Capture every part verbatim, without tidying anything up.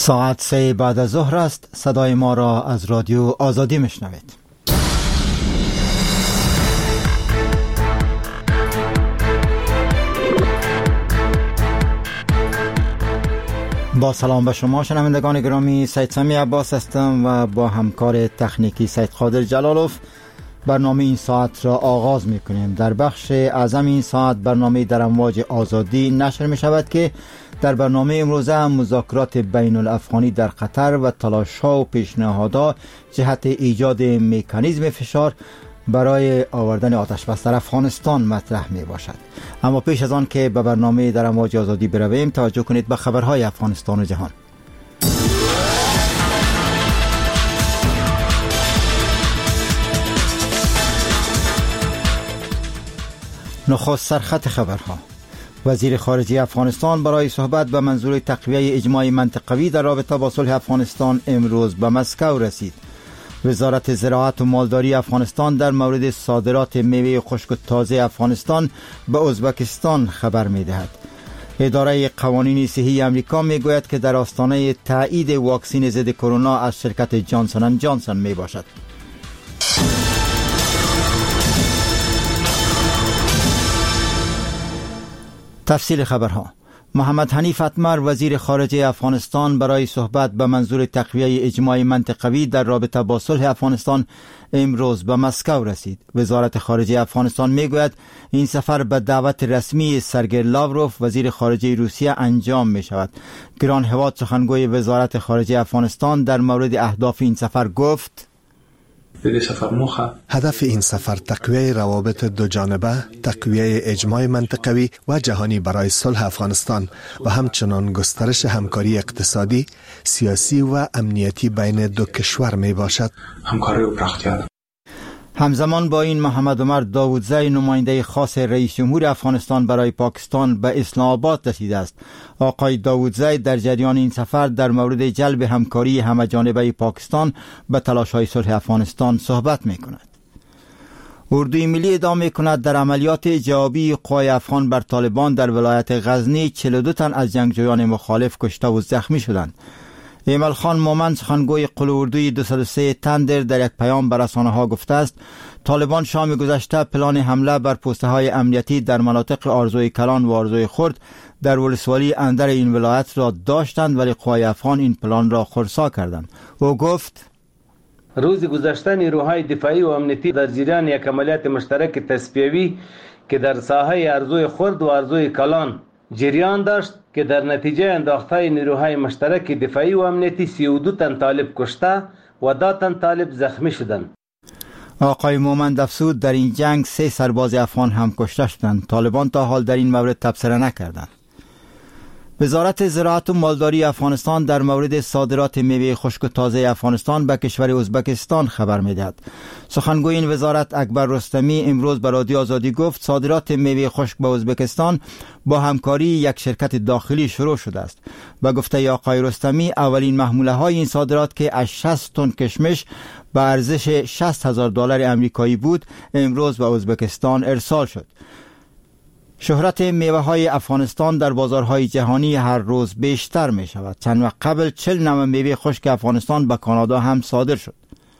ساعت سه بعد از ظهر است. صدای ما را از رادیو آزادی میشنوید. با سلام به شما شنوندگان گرامی، سید سمی عباس هستم و با همکار تکنیکی سید قادر جلالوف برنامه این ساعت را آغاز میکنیم. در بخش اعظم این ساعت برنامه در امواج آزادی نشر می شود که در برنامه امروزه هم مذاکرات بین الافغانی در قطر و تلاش‌ها و پیشنهادها جهت ایجاد مکانیزم فشار برای آوردن آتش بس در افغانستان مطرح می باشد. اما پیش از آن که به برنامه در امواج آزادی برویم، توجه کنید به خبرهای افغانستان و جهان. نخست سرخط خبرها. وزیر خارجه افغانستان برای صحبت به منظور تقویه اجماع منطقوی در رابطه با صلح افغانستان امروز به مسکو رسید. وزارت زراعت و مالداری افغانستان در مورد صادرات میوه خشک و تازه افغانستان به ازبکستان خبر می‌دهد. اداره قوانین صحی آمریکا میگوید که در آستانه تایید واکسن ضد کرونا از شرکت جانسون اند جانسون میباشد. تفصیل خبرها. محمد حنیف اتمر وزیر خارجه افغانستان برای صحبت به منظور تقویه اجماع منطقوی در رابطه با صلح افغانستان امروز به مسکو رسید. وزارت خارجه افغانستان میگوید این سفر به دعوت رسمی سرگئی لاوروف وزیر خارجه روسیه انجام می شود. گران هواد سخنگوی وزارت خارجه افغانستان در مورد اهداف این سفر گفت: هدف این سفر تقویه روابط دو جانبه، تقویه اجماع منطقوی و جهانی برای صلح افغانستان و همچنان گسترش همکاری اقتصادی، سیاسی و امنیتی بین دو کشور می باشد. همکاری و پراختیا. همزمان با این، محمد عمر داودزی نماینده خاص رئیس جمهور افغانستان برای پاکستان به اسلام آباد رسیده است. آقای داودزی در جریان این سفر در مورد جلب همکاری همه‌جانبه پاکستان به تلاش‌های صلح افغانستان صحبت می‌کند. اردوی ملی ادعا می‌کند در عملیات جوابی قوای افغان بر طالبان در ولایت غزنی چهل و دو تن از جنگجویان مخالف کشته و زخمی شدند. ایمل خان مومند سخنگوی قوه اردوی دویست و سه تندر در یک پیام به رسانه‌ها گفته است طالبان شام گذشته پلان حمله بر پوسته‌های امنیتی در مناطق آرزوی کلان و آرزوی خرد در ولسوالی اندر این ولایت را داشتند، ولی قوای افغان این پلان را خرسا کردند. او گفت: روز گذشته نیروهای دفاعی و امنیتی در جریان یک عملیات مشترک تصفیوی که در ساحه آرزوی خرد و آرزوی کلان جریان داشت که در نتیجه انداخته نیروهای مشترک دفاعی و امنیتی سی و دو تن طالب کشته و دو تن طالب زخمی شدند. آقای مومند افزود در این جنگ سه سرباز افغان هم کشته شدند. طالبان تا حال در این مورد تبصره نکردند. وزارت زراعت و مالداری افغانستان در مورد صادرات میوه خشک و تازه افغانستان به کشور ازبکستان خبر می‌دهد. سخنگوی این وزارت اکبر رستمی امروز به رادیو آزادی گفت صادرات میوه خشک به ازبکستان با همکاری یک شرکت داخلی شروع شده است. به گفته آقای رستمی اولین محموله های این صادرات که از شصت تن کشمش به ارزش شصت هزار دلار آمریکایی بود امروز به ازبکستان ارسال شد. شهرت میوه های افغانستان در بازارهای جهانی هر روز بیشتر می شود. چند وقت قبل چهل نوع میوه خشک افغانستان به کانادا هم صادر شد.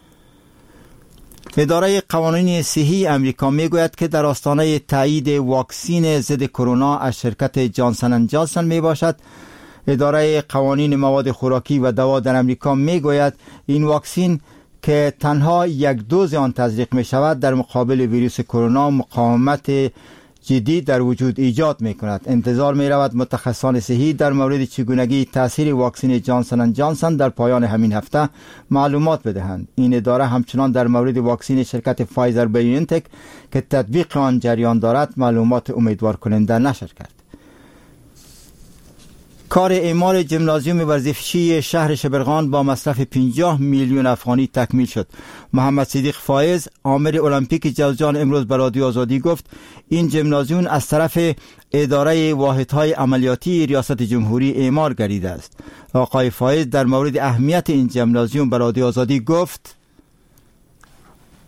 اداره قوانین صحی آمریکا می گوید که در آستانه تایید واکسن ضد کرونا از شرکت جانسون اند جانسون می باشد. اداره قوانین مواد خوراکی و دوا در آمریکا می گوید این واکسن که تنها یک دوز آن تزریق می شود در مقابل ویروس کرونا مقاومت جدی در وجود ایجاد می کند. انتظار می رود متخصصان صحی در مورد چگونگی تاثیر واکسن جانسون اند جانسون در پایان همین هفته معلومات بدهند. این اداره همچنان در مورد واکسن شرکت فایزر بایونتک که تطبیق آن جریان دارد معلومات امیدوار کننده نشر کرد. کار اعمار ژیمنازیوم ورزشی شهر شبرغان با مصرف پنجاه میلیون افغانی تکمیل شد. محمد صدیق فایز آمر المپیک جوزجان امروز به رادیو آزادی گفت این ژیمنازیوم از طرف اداره واحدهای عملیاتی ریاست جمهوری اعمار گردیده است. آقای فایز در مورد اهمیت این ژیمنازیوم به رادیو آزادی گفت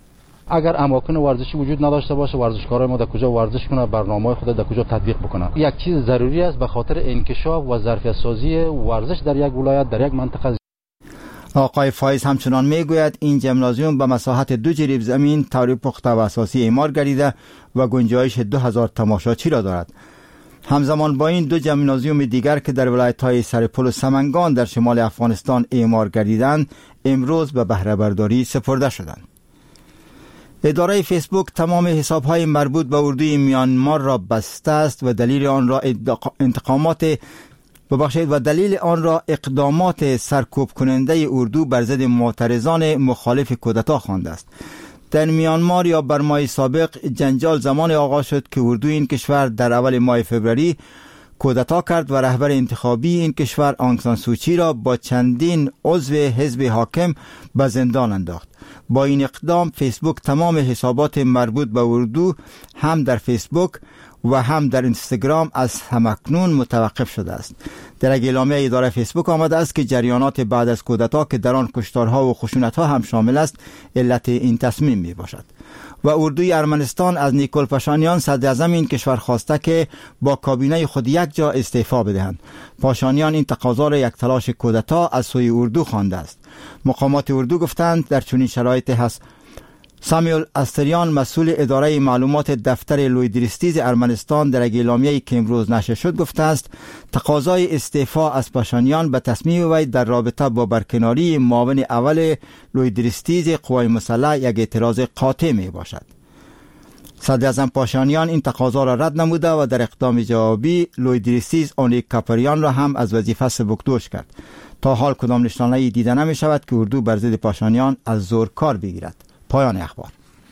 اگر اماکن ورزشی وجود نداشته باشه ورزشکارای ما در کجا ورزش کنه، برنامه خود در کجا تطبیق بکنه. یک چیز ضروری است به خاطر انکشاف و ظرفیت سازی ورزش در یک ولایت در یک منطقه. آقای فایز همچنان میگوید این ژیمنازیوم به مساحت دو جریب زمین طور پخته و اساسی اعمار گردیده و گنجایش دو هزار تماشاچی را دارد. همزمان با این دو ژیمنازیوم دیگر که در ولایت‌های سرپل و سمنگان در شمال افغانستان اعمار گردیدند امروز به بهره برداری سپرده شدند. اداره فیسبوک تمام حساب‌های مربوط به اردوی میانمار را بسته است و دلیل آن را انتقامات ببخشید و دلیل آن را اقدامات سرکوب کننده اردو بر ضد معترضان مخالف کودتا خوانده است. در میانمار یا برمای سابق جنجال زمان آغاز شد که اردو این کشور در اول ماه فوریه کودتا کرد و رهبر انتخابی این کشور آنگ سان سوچی را با چندین عضو حزب حاکم به زندان انداخت. با این اقدام فیسبوک تمام حسابات مربوط به اردو هم در فیسبوک و هم در اینستاگرام از همکنون متوقف شده است. در یک اعلامیه اداره فیسبوک آمده است که جریانات بعد از کودتا که در آن کشتارها و خشونتها هم شامل است علت این تصمیم می باشد. و اردوی ارمنستان از نیکول پاشانیان صدر اعظم این کشور خواسته که با کابینه خود یک جا استعفا بدهند. پاشانیان این تقاضا را یک تلاش کودتا از سوی اردو خوانده است. مقامات اردو گفتند در چنین شرایط هست. سامیول استریان مسئول اداره معلومات دفتر لویدریستیز ارمنستان در یک اعلامیه‌ای که امروز نشر شد گفته است تقاضای استعفا از پاشانیان به تصمیم وی در رابطه با برکناری معاون اول لویدریستیز قوای مسلح یک اعتراض قاطع می باشد. صدر اعظم پاشانیان این تقاضا را رد نموده و در اقدام جوابی لویدریستیز اونیک کاپریان را هم از وظیفه سبکدوش کرد. تا حال کدام نشانه‌ای دیده نمی شود که اردو بر ضد پاشانیان از زور کار بگیرد. پایان اخبار.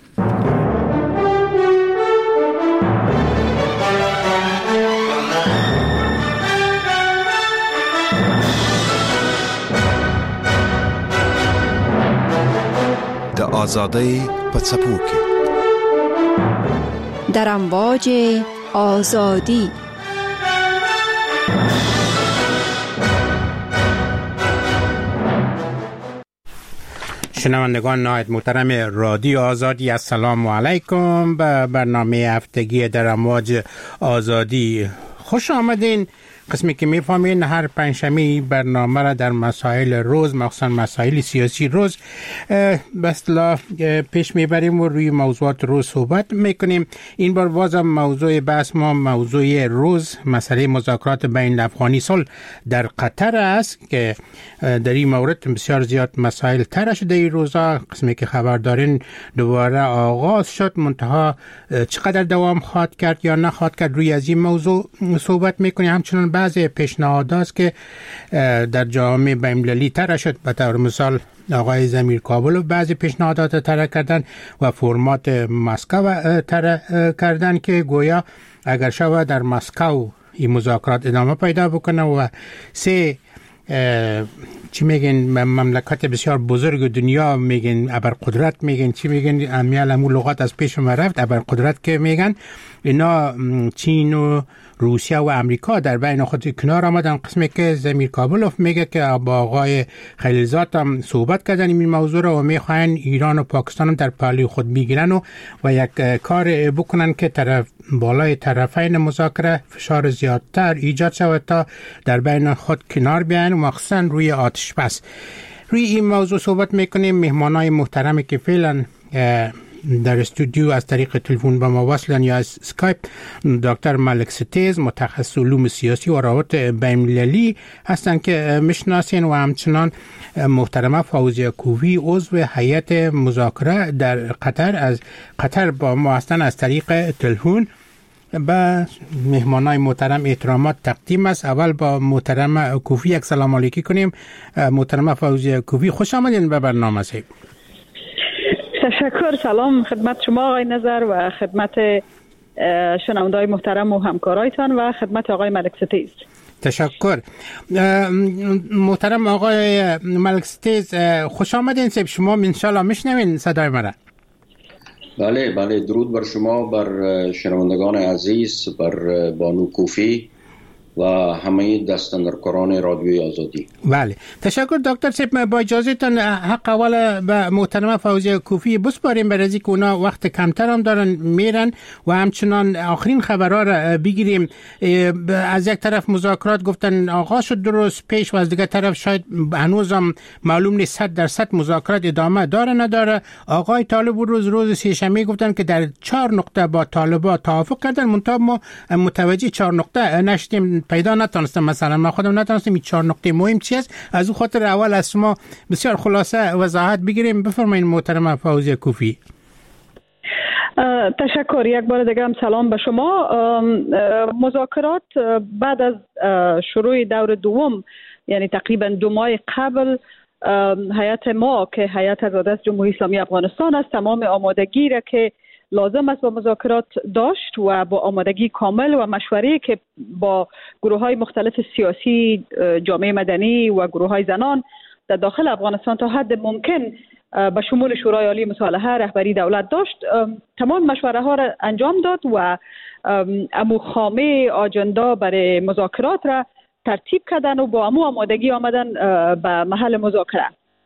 د آزادی پڅپوکي در امواج آزادی. شنوندگان نهایت محترم رادیو آزادی، السلام علیکم. به برنامه هفتگی در امواج آزادی خوش آمدین. قسمی که میفهمین هر پنجشنبه برنامه را در مسائل روز، مخصوصا مسائل سیاسی روز به اصطلاح پیش میبریم و روی موضوعات روز صحبت میکنیم. این بار بازم موضوع بحث ما موضوع روز مسئله مذاکرات بین افغانی صلح در قطر است که در این مورد بسیار زیاد مسائل طرح شده این روزا. قسمی که خبر دارین دوباره آغاز شد، منتها چقدر دوام خواهد کرد یا نخواهد کرد روی از این موضوع صحبت میکنیم. همچنان بعضی پیشنهادات که در جامعه بین‌المللی طرح شد، به طور مثال آقای ضمیر کابل بعضی پیشنهادات طرح کردن و فرمات مسکو طرح کردن که گویا اگر شود در مسکو این مذاکرات ادامه پیدا بکنه و سه چی میگن مملکت بسیار بزرگ دنیا میگن ابرقدرت میگن چی میگن امیال همون لغات از پیش ما رفت ابرقدرت که میگن اینا چین و روسیه و امریکا در بین خود کنار آمدن. قسمی که ضمیر کابلوف میگه که با آقای خلیلزاد هم صحبت کردن این موضوع رو و میخواین ایران و پاکستان هم در پهلوی خود میگیرن و و یک کار بکنن که طرف بالای طرفین مذاکره فشار زیادتر ایجاد شود تا در بین خود کنار بیان و مخصوصا روی آتش بس. روی این موضوع صحبت میکنیم. مهمانای محترمی که فعلا در استودیو از طریق تلفن با ما وصلن یا از اسکایپ دکتر ملک ستیز متخصص علوم سیاسی و روابط بین‌المللی هستند که میشناسین و همچنان محترمه فوزیه کوهی عضو هیئت مذاکره در قطر از قطر با ما هستند از طریق تلفن. با مهمانای محترم احترامات تقدیم است. اول با محترم کوفی یک سلام علیکی کنیم. محترم فوزیه کوفی خوش آمدین به برنامه سید. تشکر. سلام خدمت شما آقای نظر و خدمت شنونده‌های محترم و همکارایتان و خدمت آقای ملک ستیز. تشکر. محترم آقای ملک ستیز خوش آمدین. سب شما انشالله میشنوین صدای مرا؟ بله بله، درود بر شما، بر شنوندگان عزیز، بر بانو کوفی و همه دستاندرکاران رادیوی آزادی. بله، تشکر دکتر صاحب. با اجازهتان حق اول به محترمه فوزیه کوفی بسپاریم، برای اینکه اونا وقت کمتر هم دارن میرن و همچنان آخرین خبرها را بگیریم. از یک طرف مذاکرات گفتن آغاز شد درست پیش و از دیگر طرف شاید هنوز هم معلوم نیست صد درصد مذاکرات ادامه داره نداره. آقای طالب روز روز سه‌شنبه گفتن که در چهار نقطه با طالبان توافق کردن، منتها ما متوجه چهار نقطه نشدیم، پیدا نتونستم. مثلا ما خودم نتونستم این چهار نقطه مهم چی است. از اون خاطر اول از شما بسیار خلاصه وضاحت بگیریم. بفرمایید محترمه فوزیه کوفی. تشکر. یک بار دیگه هم سلام به شما. مذاکرات بعد از شروع دور دوم، یعنی تقریبا دو ماه قبل، هیئت ما که هیئت اراده جمهوری اسلامی افغانستان است تمام آمادگی را که لازم است با مذاکرات داشت و با آمادگی کامل و مشوره‌ای که با گروه‌های مختلف سیاسی، جامعه مدنی و گروه‌های زنان در داخل افغانستان تا حد ممکن به شمول شورای عالی مصالحه رهبری دولت داشت، تمام مشوره ها را انجام داد و امو خامه آجندا برای مذاکرات را ترتیب کردن و با امو آمادگی آمدن به محل مذاکره.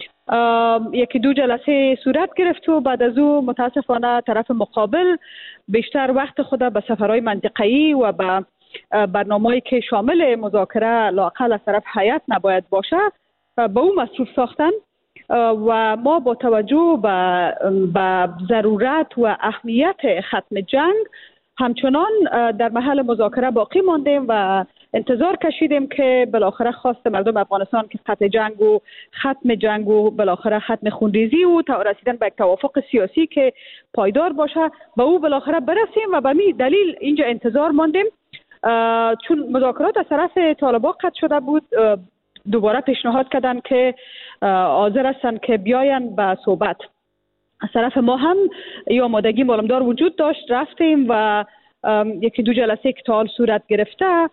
یکی دو جلسه صورت گرفت و بعد از او متاسفانه طرف مقابل بیشتر وقت خود به سفرهای منطقه‌ای و به برنامه‌ای که شامل مذاکره لااقل از طرف هیئت نباید باشه به او مصروف ساختن و ما با توجه به, به ضرورت و اهمیت ختم جنگ همچنان در محل مذاکره باقی ماندیم و انتظار کشیدیم که بالاخره خواست مردم افغانستان که قطع جنگ و ختم جنگ و بالاخره ختم خونریزی و رسیدن به یک توافق سیاسی که پایدار باشه به او بالاخره برسیم و به می دلیل اینجا انتظار ماندیم. چون مذاکرات از طرف طالبان قطع شده بود، دوباره پیشنهاد کردن که حاضر هستن که بیاین به صحبت. از طرف ما هم این آمادگی معلومدار وجود داشت، رفتیم و یکی دو جلسه که تا حال صورت گرفته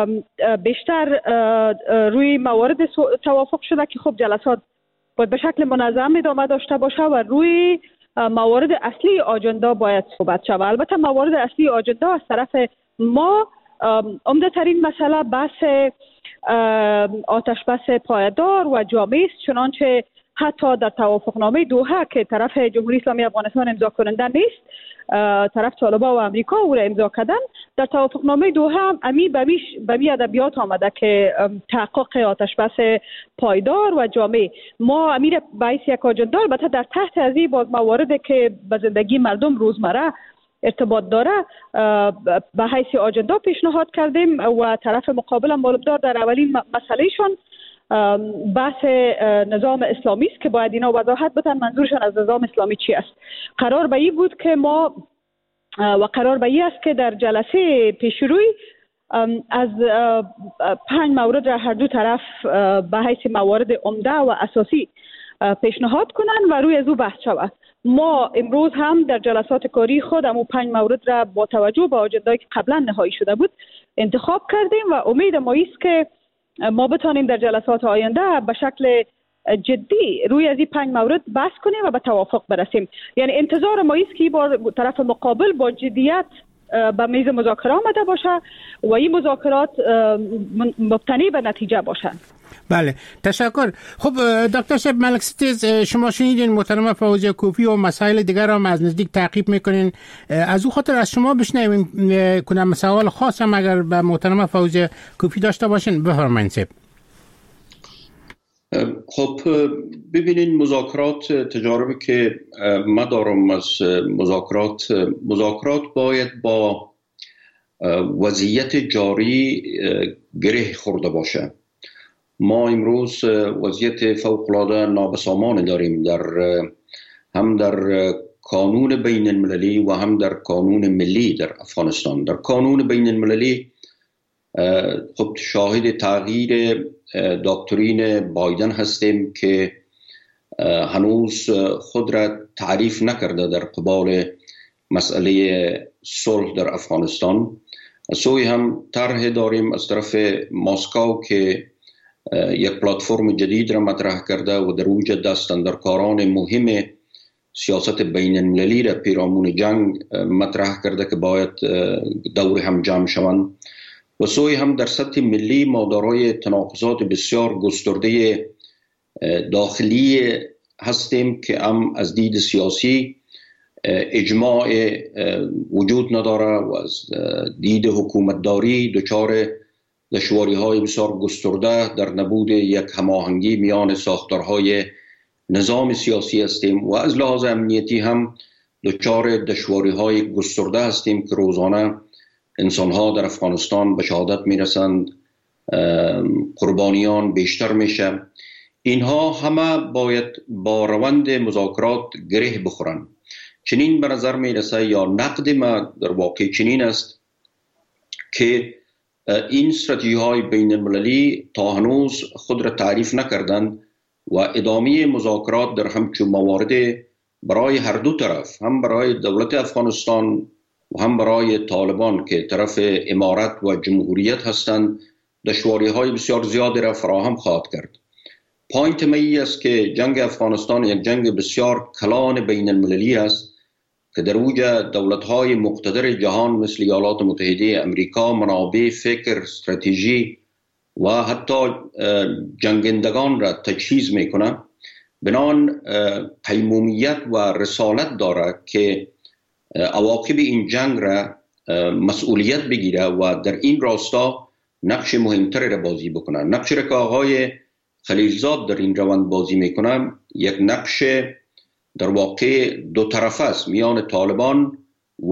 بیشتر روی موارد توافق شده که خب جلسات باید به شکل منظم ادامه داشته باشه و روی موارد اصلی آجندا باید صحبت شود. البته موارد اصلی آجندا از طرف ما عمده ترین مسئله بحث آتش بس پایدار و جامع است، چنانچه حتی در توافقنامه دوحه که طرف جمهوری اسلامی افغانستان امضا کننده نیست، طرف طالبان و امریکا او را امضا کردن، در توافقنامه دوحه هم امی به می ادبیات آمده که تحقق آتش بس پایدار و جامع. ما امیر باعث یک آجندا البته در تحت از این باز مواردی که به زندگی مردم روزمره ارتباط داره به حیث آجندا پیشنهاد کردیم و طرف مقابل هم معلومدار در اولین مسئلهشون بحث نظام اسلامی است که باید اینا وضاحت بدن منظورشان از نظام اسلامی چی است. قرار به این بود که ما و قرار به این است که در جلسه پیشروی از پنج مورد را هر دو طرف به حیث موارد عمده و اساسی پیشنهاد کنند و روی از او بحث شود. ما امروز هم در جلسات کاری خود امو پنج مورد را با توجه به آجندایی که قبلا نهایی شده بود انتخاب کردیم و امید ما است که ما بتانیم در جلسات آینده به شکل جدی روی از این پنج مورد بحث کنیم و به توافق برسیم. یعنی انتظار ما است که با طرف مقابل با جدیت به میز مذاکره آمده باشه و این مذاکرات مبتنی به نتیجه باشند. بله، تشکر. خب دکتر صاحب ملک ستیز، شما شنیدین محترمه فوزیه کوفی و مسائل دیگر هم از نزدیک تعقیب میکنین. از او خاطر از شما بشنویم کنم سوال خاص هم اگر به محترمه فوزیه کوفی داشته باشین بفرمایید. صاحب خب ببینین، مذاکرات تجاربی که ما دارم از مذاکرات مذاکرات باید با وضعیت جاری گره خورده باشه. ما امروز وضعیت فوق‌العاده نابسامانی داریم در هم در کانون بین المللی و هم در کانون ملی در افغانستان. در کانون بین المللی خب شاهد تغییر دکترین بایدن هستیم که هنوز خود را تعریف نکرده در قبال مسئله صلح در افغانستان. سوی هم طرح داریم از طرف مسکو که یک پلتفرم جدید را مطرح کرده و در اوج دستاندرکاران مهم سیاست بین المللی را پیرامون جنگ مطرح کرده که باید دور هم جمع شوند و سوی هم در سطح ملی ما دارای تناقضات بسیار گسترده داخلی هستیم که هم از دید سیاسی اجماع وجود نداره و از دید حکومتداری دچار دشواری های بسیار گسترده در نبود یک هماهنگی میان ساختارهای نظام سیاسی هستیم و از لحاظ امنیتی هم دچار دشواری های گسترده هستیم که روزانه انسان ها در افغانستان به شهادت میرسند، قربانیان بیشتر میشه. اینها همه باید با روند مذاکرات گره بخورن. چنین به نظر میرسه یا نقد ما در واقع چنین است که این استراتژی های بین المللی تا هنوز خود را تعریف نکردند و ادامه مذاکرات در همچون موارد برای هر دو طرف، هم برای دولت افغانستان و هم برای طالبان که طرف امارت و جمهوریت هستند، دشواری های بسیار زیادی را فراهم خواهد کرد. پوینت می است که جنگ افغانستان یک جنگ بسیار کلان بین المللی است که در اوج دولت‌های مقتدر جهان مثل ایالات متحده امریکا منابع فکر، استراتژی و حتی جنگندگان را تجهیز میکنه. بنان قیمومیت و رسالت داره که عواقب این جنگ را مسئولیت بگیره و در این راستا نقش مهمتری را بازی بکنه. نقش را که آقای خلیلزاد در این روند بازی میکنه یک نقش در واقع دو طرفه است میان طالبان و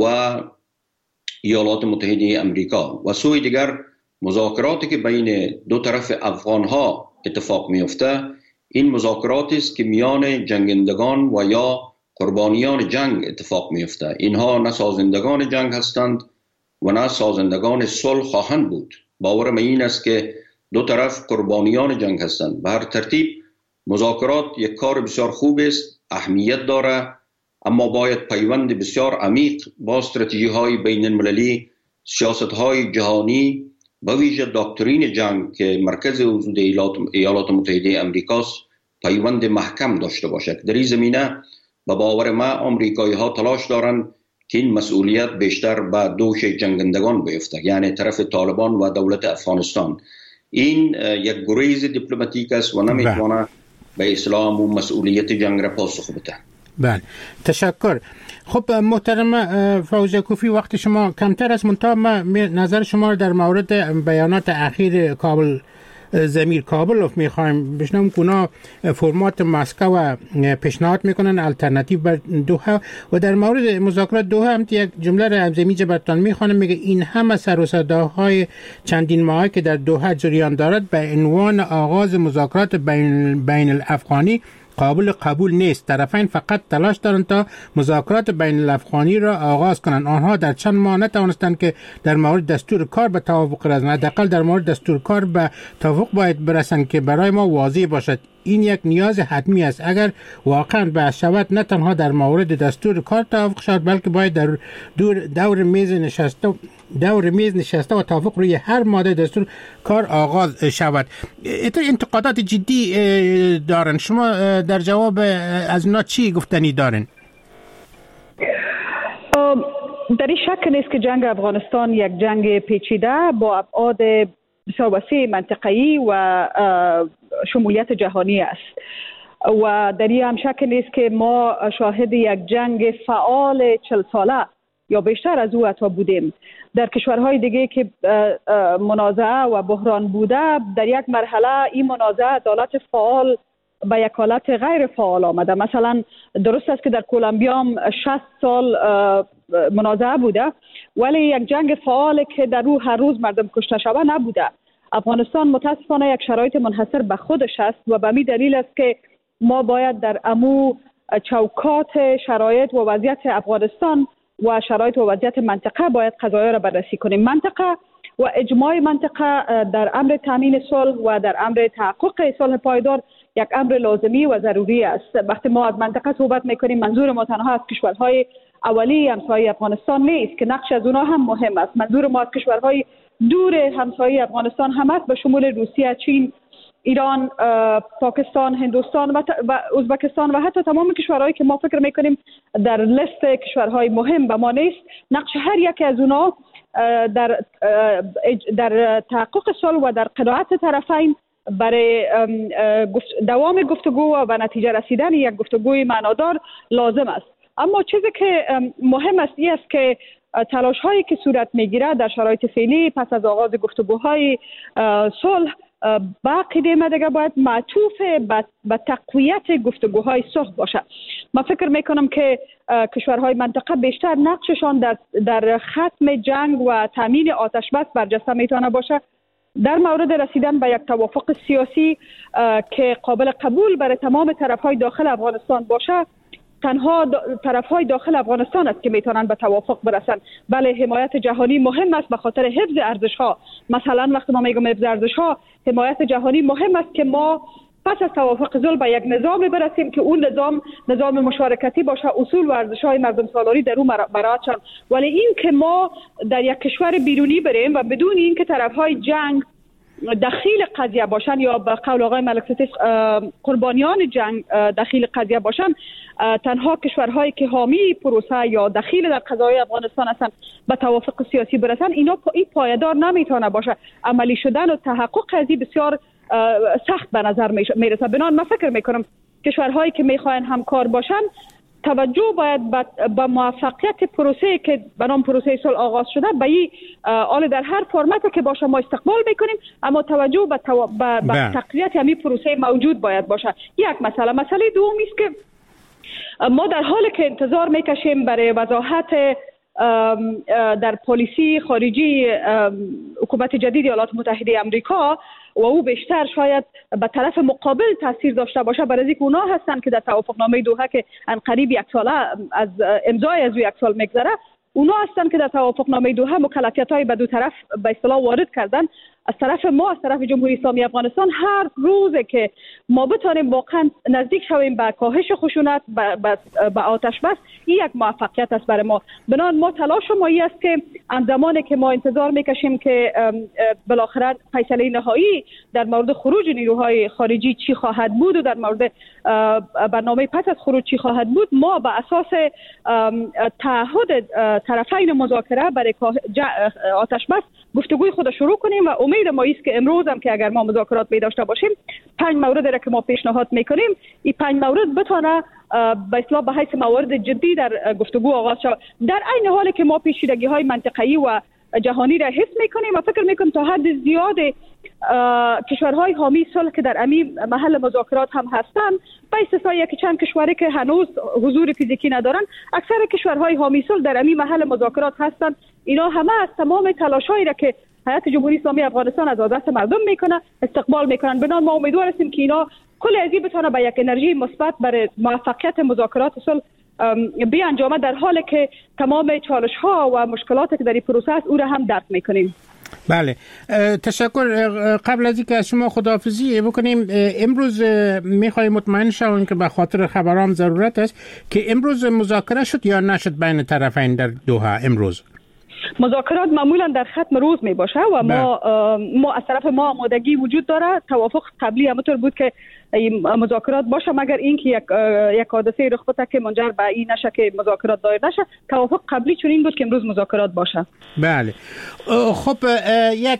ایالات متحده امریکا و سوی دیگر مذاکراتی که بین دو طرف افغان ها اتفاق میفته، این مذاکرات است که میان جنگندگان و یا قربانیان جنگ اتفاق میفته. اینها نه سازندگان جنگ هستند و نه سازندگان صلح خواهند بود. باورم این است که دو طرف قربانیان جنگ هستند. به هر ترتیب مذاکرات یک کار بسیار خوب است، اهمیت داره، اما باید پیوند بسیار عمیق با استراتژی های بین المللی، سیاست های جهانی، به ویژه داکترین جنگ که مرکز وجود ایالات متحده امریکاست پیوند محکم داشته باشد. در این زمینه به باور ما آمریکایی ها تلاش دارند که این مسئولیت بیشتر به دوش جنگندگان بیفته، یعنی طرف طالبان و دولت افغانستان. این یک گریز دیپلماتیک است و نمیتونه به اسلام و مسئولیت جنگ را پاسخ بده. بله، تشکر. خب محترم فوزیه کوفی، وقت شما کمتر است، منتها ما نظر شما در مورد بیانات اخیر کابل زمیر کابل میخوایم بشنویم که اونا فرمات مسکو پیشنهاد میکنن الटरनेटिव بر دوحه و در مورد مذاکرات دوحه هم یک جمله را زمینه براتون میخوانم. میگه این همه سر و صداهای چندین ماهه که در دوحه جریان دارد به عنوان آغاز مذاکرات بین بین الافغانی قابل قبول نیست. طرفین فقط تلاش دارند تا مذاکرات بین الافغانی را آغاز کنند. آنها در چند ماه نتوانستند که در مورد دستور کار به توافق رسند. حداقل در مورد دستور کار به توافق باید برسند که برای ما واضح باشد. این یک نیاز حتمی است. اگر واقعا به شود نه تنها در مورد دستور کار توافق شود، بلکه باید در دور دور میز نشسته دور میز نشسته و توافق روی هر ماده دستور کار آغاز شود. انتقادات جدی دارن. شما در جواب از اونا چی گفتنی دارن؟ در این شک نیست که جنگ افغانستان یک جنگ پیچیده با ابعاد بسیار وسیع منطقه‌ای و شمولیت جهانی است و در این هم شک نیست که ما شاهد یک جنگ فعال چل ساله یا بیشتر از او حتی بودیم. در کشورهای دیگه که منازعه و بحران بوده، در یک مرحله این منازعه از حالت فعال به یک حالت غیر فعال آمده. مثلا درست است که در کلمبیا هم شصت سال منازعه بوده، ولی یک جنگ فعال که در او هر روز مردم کشته شده نبوده. افغانستان متاسفانه یک شرایط منحصر به خودش است و به می دلیل است که ما باید در امو چوکات شرایط و وضعیت افغانستان و شرایط و وضعیت منطقه باید قضایا را بررسی کنیم. منطقه و اجماع منطقه در امر تامین صلح و در امر تحقق صلح پایدار یک امر لازمی و ضروری است. وقتی ما از منطقه صحبت میکنیم، منظور ما تنها از کشورهای اولی همسایه افغانستان نیست که نقش از اونها هم مهم است. منظور ما از کشورهای دور همسایه افغانستان هم است، به شمول روسیه، چین، ایران، پاکستان، هندوستان و ازبکستان و حتی تمام کشورهایی که ما فکر میکنیم در لیست کشورهای مهم به ما نیست. نقش هر یک از اونها در در تحقق صلح و در قناعت طرفین برای دوام گفتگو و نتیجه رسیدن یک گفتگوی معنادار لازم است. اما چیزی که مهم است این است که تلاش هایی که صورت میگیره در شرایط فعلی پس از آغاز گفتگوهای صلح باقی ما دیگه باید معطوف به تقویت گفتگوهای صلح باشه. من فکر میکنم که کشورهای منطقه بیشتر نقششان در در ختم جنگ و تامین آتش بس برجسته میتونه باشه در مورد رسیدن به یک توافق سیاسی که قابل قبول برای تمام طرفهای داخل افغانستان باشه. تنها طرفهای داخل افغانستان است که میتونن به توافق برسن. بله حمایت جهانی مهم است به خاطر حفظ ارزش‌ها. مثلا وقتی ما میگم حفظ ارزش‌ها، حمایت جهانی مهم است که ما پس از توافق صلح به یک نظام برسیم که اون نظام نظام مشارکتی باشه، اصول و ارزش‌های مردم سالاری در اون مراعات شن. ولی این که ما در یک کشور بیرونی بریم و بدون اینکه طرفهای جنگ دخیل قضیه باشن یا به قول آقای ملک ستیز قربانیان جنگ دخیل قضیه باشن، تنها کشورهایی که حامی پروسه یا دخیل در قضایای افغانستان هستند به توافق سیاسی برسن، اینا این پایدار نمیتونه باشه. عملی شدن و تحقق از این بسیار سخت به نظر میرسه. بنابراین من فکر میکنم کشورهایی که میخواین همکار باشن توجه باید به موفقیت پروسه که به نام پروسه صلح آغاز شده به این آل در هر فرمتی که باشه ما استقبال میکنیم، اما توجه به تو... تقویت همین پروسه موجود باید باشه. یک مسئله مسئله دومی است که ما در حالی که انتظار میکشیم برای وضاحت در پالیسی خارجی حکومت جدید ایالات متحده آمریکا و او بیشتر شاید به طرف مقابل تاثیر داشته باشه، برای اینکه اونا هستن که در توافقنامه دوحه که ان قریب یک ساله از امضای از یک سال میگذره، اونا هستن که در توافقنامه دوحه مکلفیت‌های به دو طرف به اصطلاح وارد کردن. از طرف ما، از طرف جمهوری اسلامی افغانستان، هر روزه که ما بتونیم واقعا نزدیک شویم به کاهش خشونت، به آتش بس، این یک موفقیت است برای ما. بنابراین ما تلاش ما این است که آن زمانی که ما انتظار میکشیم که بالاخره فیصله نهایی در مورد خروج نیروهای خارجی چی خواهد بود و در مورد برنامه پس از خروج چی خواهد بود، ما به اساس تعهد طرفین مذاکره برای آتش بس گفتگوی خود شروع کنیم و امید ما است که امروز هم که اگر ما مذاکرات می داشته باشیم، پنج مورد را که ما پیشنهاد میکنیم، این پنج مورد بتونه به اصطلاح به حیث موارد جدی در گفتگو آغاز شود، در عین حالی که ما پیچیدگی های منطقه‌ای و جهانی را حس میکنیم و فکر میکنم تا حد زیاد کشورهای حامی صلح که در امی محل مذاکرات هم هستند، به استثنای که چند کشوری که هنوز حضور فیزیکی ندارن، اکثر کشورهای حامی صلح در امی محل مذاکرات هستند. اینا همه از تمام تلاشایی را که هیئت جمهوری اسلامی افغانستان از دست مردم میکنه استقبال میکنن. بنابراین ما امیدوار هستیم که اینا کل از این بتونه به یک انرژی مثبت برای موفقیت مذاکرات صلح بیانجامد، در حالی که تمام چالش ها و مشکلاتی که در این پروسه است او را هم درک میکنیم. بله، تشکر. قبل از اینکه از شما خداحافظی بکنیم، امروز میخوایم مطمئن شویم که به خاطر خبرام ضرورت است که امروز مذاکره شد یا نشد بین طرفین در دوحه. امروز مذاکرات معمولا در ختم روز می باشه و ما ما از طرف ما آمادگی وجود داره. توافق قبلی همونطور بود که مذاکرات باشه، مگر اینکه یک یک حادثه رخ بده که منجر به این نشه که مذاکرات دایر نشه. توافق قبلی چون این بود که امروز مذاکرات باشه. بله. خب یک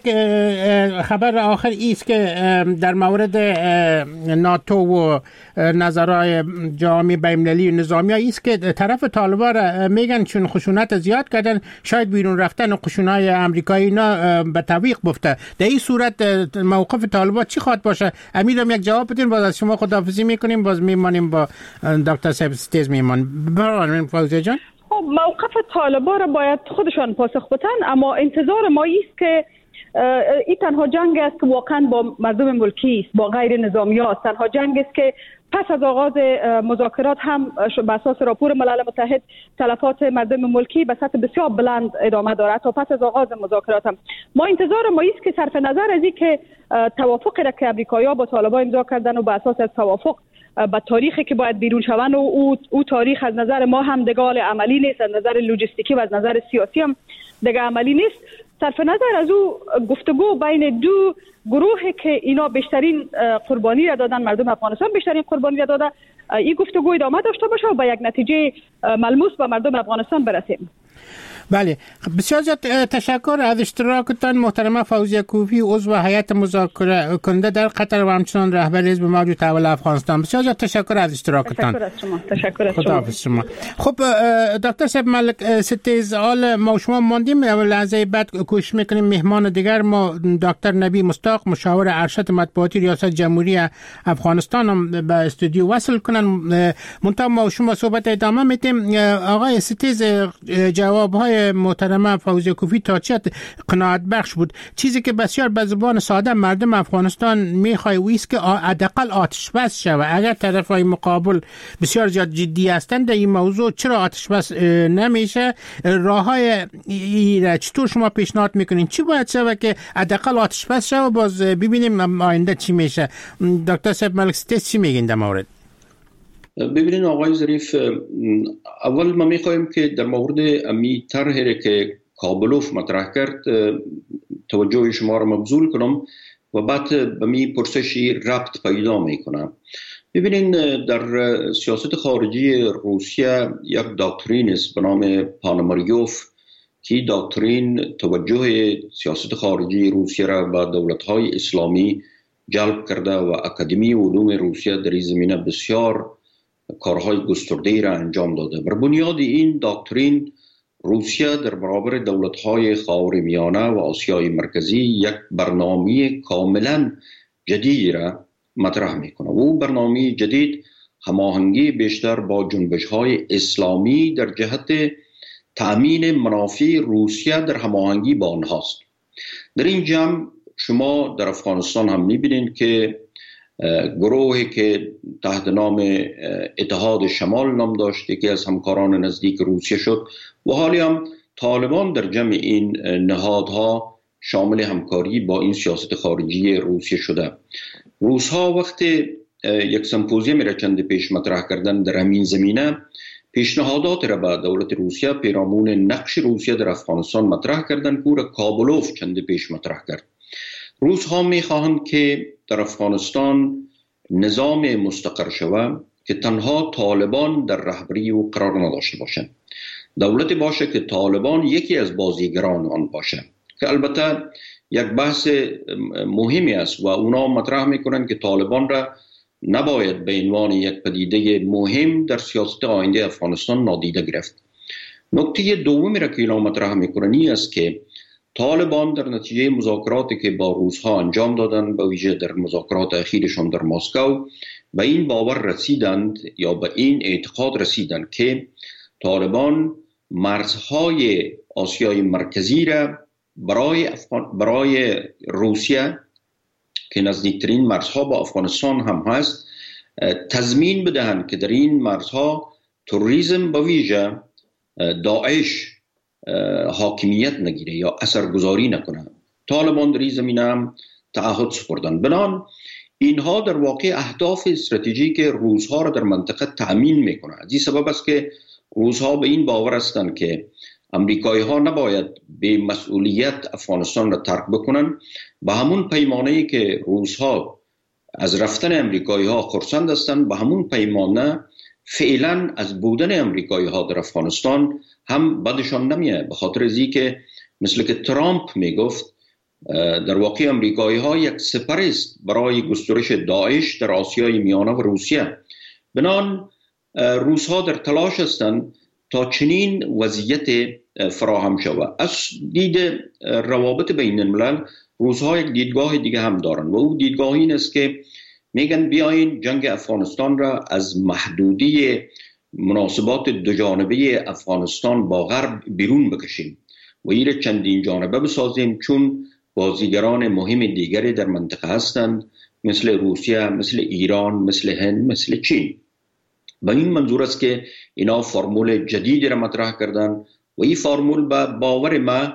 خبر آخر است که در مورد ناتو و نظرهای جامعه بین‌المللی نظامی است که طرف طالبان را میگن چون خشونت زیاد کردن، شاید بیرون رفتن و خشونای امریکایی اینا به تعویق بفته. در این صورت موقف طالبان چی خواهد باشه؟ امیدوارم یک جواب بدین. باز از شما خداحافظی میکنیم، باز میمانیم با دکتر صاحب ستیز میمان. بفرمایید فوزیه جان. خب موقف طالبان را باید خودشان پاسخ بدن، اما انتظار ما است که این تنها جنگ است که واقعا با مردم ملکی است، با غیر نظامی است. تنها جنگ است که پس از آغاز مذاکرات هم به اساس راپور ملل متحد تلفات مردم ملکی به سطح بسیار بلند ادامه دارد. تا پس از آغاز مذاکرات هم ما انتظار ما است که صرف نظر از اینکه توافقی را که امریکایی‌ها با طالبان امضا کردن و به اساس از توافق با تاریخی که باید بیرون شوند و او, او تاریخ از نظر ما هم دگال عملی نیست، از نظر لوجستیکی و از نظر سیاسی هم دیگه عملی نیست. صرف نظر از او گفتگو بین دو گروهی که اینا بیشترین قربانی را دادن، مردم افغانستان بیشترین قربانی را داده، این گفتگو ادامه داشته باشه و به یک نتیجه ملموس به مردم افغانستان برسیم. بله، بسیار زیاد تشکر از اشتراکتان محترمه فوزیه کوفی، عضو هیئت مذاکره کننده در قطر و همچنان رهبر حزب موجود تحول افغانستان. بسیار زیاد تشکر از اشتراکتان. تشکر از شما. تشکر از شما. شما. خب دکتر صاحب ملک ستیزآل، ما شما ماندیم لحظه بعد کوشش میکنیم مهمان دیگر ما دکتر نبی مستاق، مشاور ارشد مطبوعاتی ریاست جمهوری افغانستان هم به استودیو وصل کنن. منتها ما شما صحبت ادامه میتیم. آقای ستیز، جوابهای محترمه فوزیه کوفی تا چه قناعت بخش بود؟ چیزی که بسیار به زبان ساده مردم افغانستان میخوای ویست که حداقل آتش بس شود. اگر طرفای مقابل بسیار زیاد جدی هستند در این موضوع، چرا آتش بس نمیشه؟ راههای را چطور شما پیشنهاد میکنین؟ چی باید شود که حداقل آتش بس شود؟ باز ببینیم آینده چی میشه. دکتر صاحب ملک ستیز چی میگین در مورد؟ ببینید آقای ظریف، اول ما میخوایم که در مورد امی طرحی که کابلوف مطرح کرد توجه شما را مبذول کنم و بعد به می پرسشی ربط پیدا میکنم. ببینید در سیاست خارجی روسیه یک داکترین است به نام پاناماریوف که داکترین توجه سیاست خارجی روسیه را به دولت‌های اسلامی جلب کرده و اکادمی علوم روسیه در این زمینه بسیار کارهای گسترده‌ای را انجام داده. بر بنیاد این داکترین روسیه در برابر دولت‌های خاورمیانه و آسیای مرکزی یک برنامه کاملا جدید را مطرح میکنه و اون برنامه جدید هماهنگی بیشتر با جنبش‌های اسلامی در جهت تأمین منافع روسیه در هماهنگی با آنهاست. در این جمع شما در افغانستان هم میبینید که گروهی که تحت نام اتحاد شمال نام داشت که از همکاران نزدیک روسیه شد و حالی هم طالبان در جمع این نهادها شامل همکاری با این سیاست خارجی روسیه شده. روس‌ها وقتی یک سمپوزیوم را چند پیش مطرح کردن در همین زمینه، پیشنهادات را به دولت روسیه پیرامون نقش روسیه در افغانستان مطرح کردن که کابلوف چند پیش مطرح کرد. روس‌ها می‌خواهند که در افغانستان نظام مستقر شود که تنها طالبان در رهبری او قرار نداشته باشند. دولت باشه که طالبان یکی از بازیگران آن باشه، که البته یک بحث مهمی است و اونا مطرح میکنن که طالبان را نباید به عنوان یک پدیده مهم در سیاست آینده افغانستان نادیده گرفت. نکته دومی را که اینا مطرح میکنن این است که طالبان در نتیجه مذاکراتی که با روس‌ها انجام دادن، به ویژه در مذاکرات اخیرشان در مسکو، به این باور رسیدند یا به این اعتقاد رسیدند که طالبان مرزهای آسیای مرکزی را برای افغان برای روسیه که نزدیکترین مرزها با افغانستان هم هست تضمین بدهند که در این مرزها تروریسم به ویژه داعش حاکمیت نگیره یا اثرگذاری نکنه. طالبان در این زمینه هم تعهد سپردن. بنان اینها در واقع اهداف استراتژیک روس‌ها را در منطقه تأمین میکنه. از این سبب است که روس‌ها به این باور هستند که امریکایی‌ها نباید به مسئولیت افغانستان را ترک بکنن، به همون پیمانه‌ای که روس‌ها از رفتن امریکایی‌ها خرسند هستند، به همون پیمانه فعلا از بودن امریکایی‌ها در افغانستان هم بدشان نمیاد، به خاطر از اینکه مثل که ترامپ میگفت در واقع امریکایی‌ها یک سپر است برای گسترش داعش در آسیای میانه و روسیه. بنان روس‌ها در تلاش هستند تا چنین وضعیت فراهم شود. از دید روابط بین الملل روس‌ها یک دیدگاه دیگه هم دارند و او دیدگاه این است که میگن بیاین جنگ افغانستان را از محدودی مناسبات دو جانبه افغانستان با غرب بیرون بکشیم و این را چندین جانبه بسازیم، چون بازیگران مهم دیگری در منطقه هستند مثل روسیه، مثل ایران، مثل هند، مثل چین. به این منظور است که اینا فرمول جدیدی را مطرح کردن و این فرمول به باور ما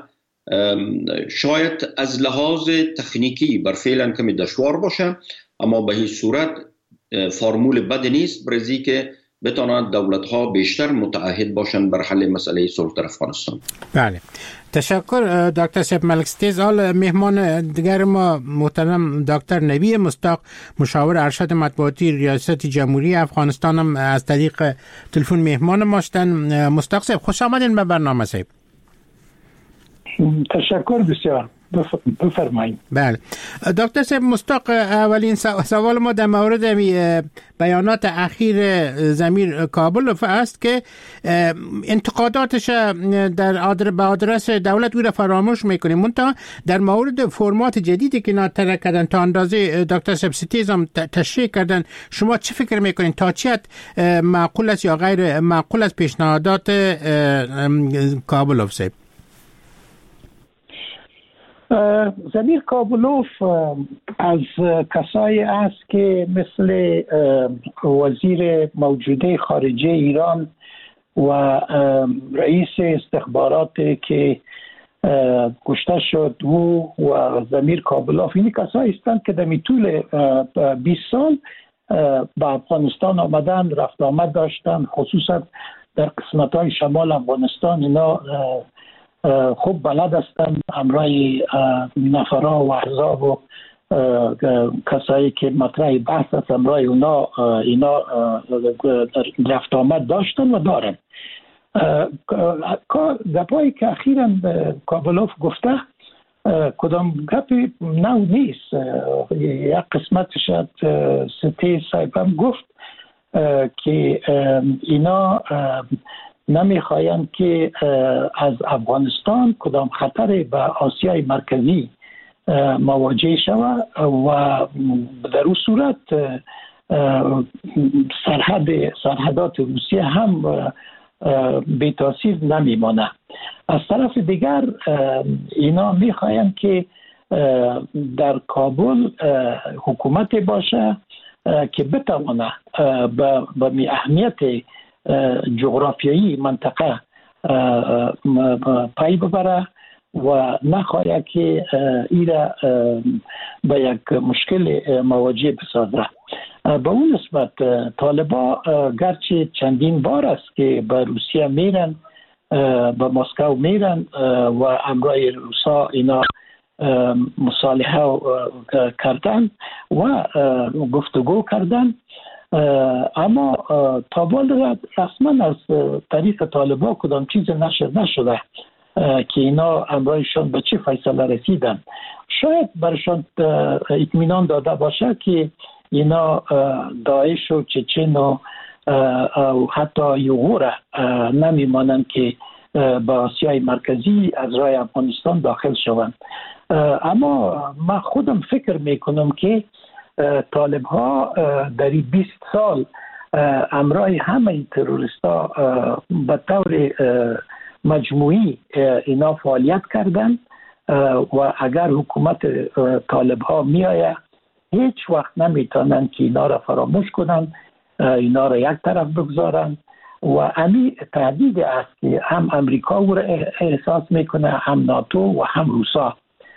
شاید از لحاظ تکنیکی بر فعلا کمی دشوار باشه، اما به هیچ صورت فرمول بد نیست، برای که بتواند دولت ها بیشتر متعهد باشند بر حل مسئله صلح در افغانستان. بله، تشکر دکتر سیف ملک ستیز. حال مهمان دیگر ما محترم دکتر نبی مصداق، مشاور ارشد مطبوعاتی ریاست جمهوری افغانستان، هم از طریق تلفن مهمان ما شدن. مصداق صاحب خوش آمدین به برنامه صاحب. تشکر بسیار، بفرمایید. بله دکتر صاحب مصداق، اولین سوال ما در مورد بیانات اخیر ضمیر کابلوف است که انتقاداتش در آدرس دولت او را فراموش میکنیم، منتها در مورد فرمات جدیدی که ناطرح کردن تا اندازه دکتر صاحب ستیز هم تشریح کردن، شما چه فکر میکنین؟ تا چی حد معقول است یا غیر معقول است پیشنهادات کابلوف صاحب؟ ضمیر کابلوف از کسایی است که مثل وزیر موجوده خارجه ایران و رئیس استخبارات که کشته شد او و ضمیر کابلوف، این کسایی هستند که در طول بیست سال به افغانستان آمدن، رفت آمد داشتن، خصوصا در قسمت‌های شمال افغانستان. اینا خوب بلد هستند همراه نفرا و احزاب و کسایی که مطرح بحث است همراه اونا اینا رفت آمد داشتن و دارن. گپایی که اخیراً کابلوف گفته کدام گپی نو نیست. یک قسمتش ستیز صاحب هم گفت که اینا نمیخواین که از افغانستان کدام خطر به آسیای مرکزی مواجه شود و در اون صورت سرحد سرحدات روسیه هم بی تاثیر نمیمانه. از طرف دیگر اینا میخواین که در کابل حکومت باشه که بتوانه به اهمیت جغرافیایی منطقه پای ببره و نخواهد که ایره به یک مشکل مواجه بسازه. به اون نسبت طالبا گرچه چندین بار است که به روسیه میرن، به مسکو میرن و همراه روسا اینا مصالحه کردن و گفتگو کردن، اما تا حال رسما از طریق طالبا کدام چیز نشر نشده که اینا همراهشان به چه فیصله رسیدن. شاید برشان اطمینان داده باشه که اینا داعش و چچن و حتی یوغور نمیمانند که به آسیای مرکزی از راه افغانستان داخل شوند. اما من خودم فکر میکنم که طالب ها در بیست سال همراه همه تروریست ها به طور مجموعی اینا فعالیت کردن و اگر حکومت طالب ها می آید هیچ وقت نمیتونن که اینا را فراموش کنن، اینا را یک طرف بگذارن و امی تهدید است که هم امریکا او را احساس میکنه، هم ناتو و هم روسا.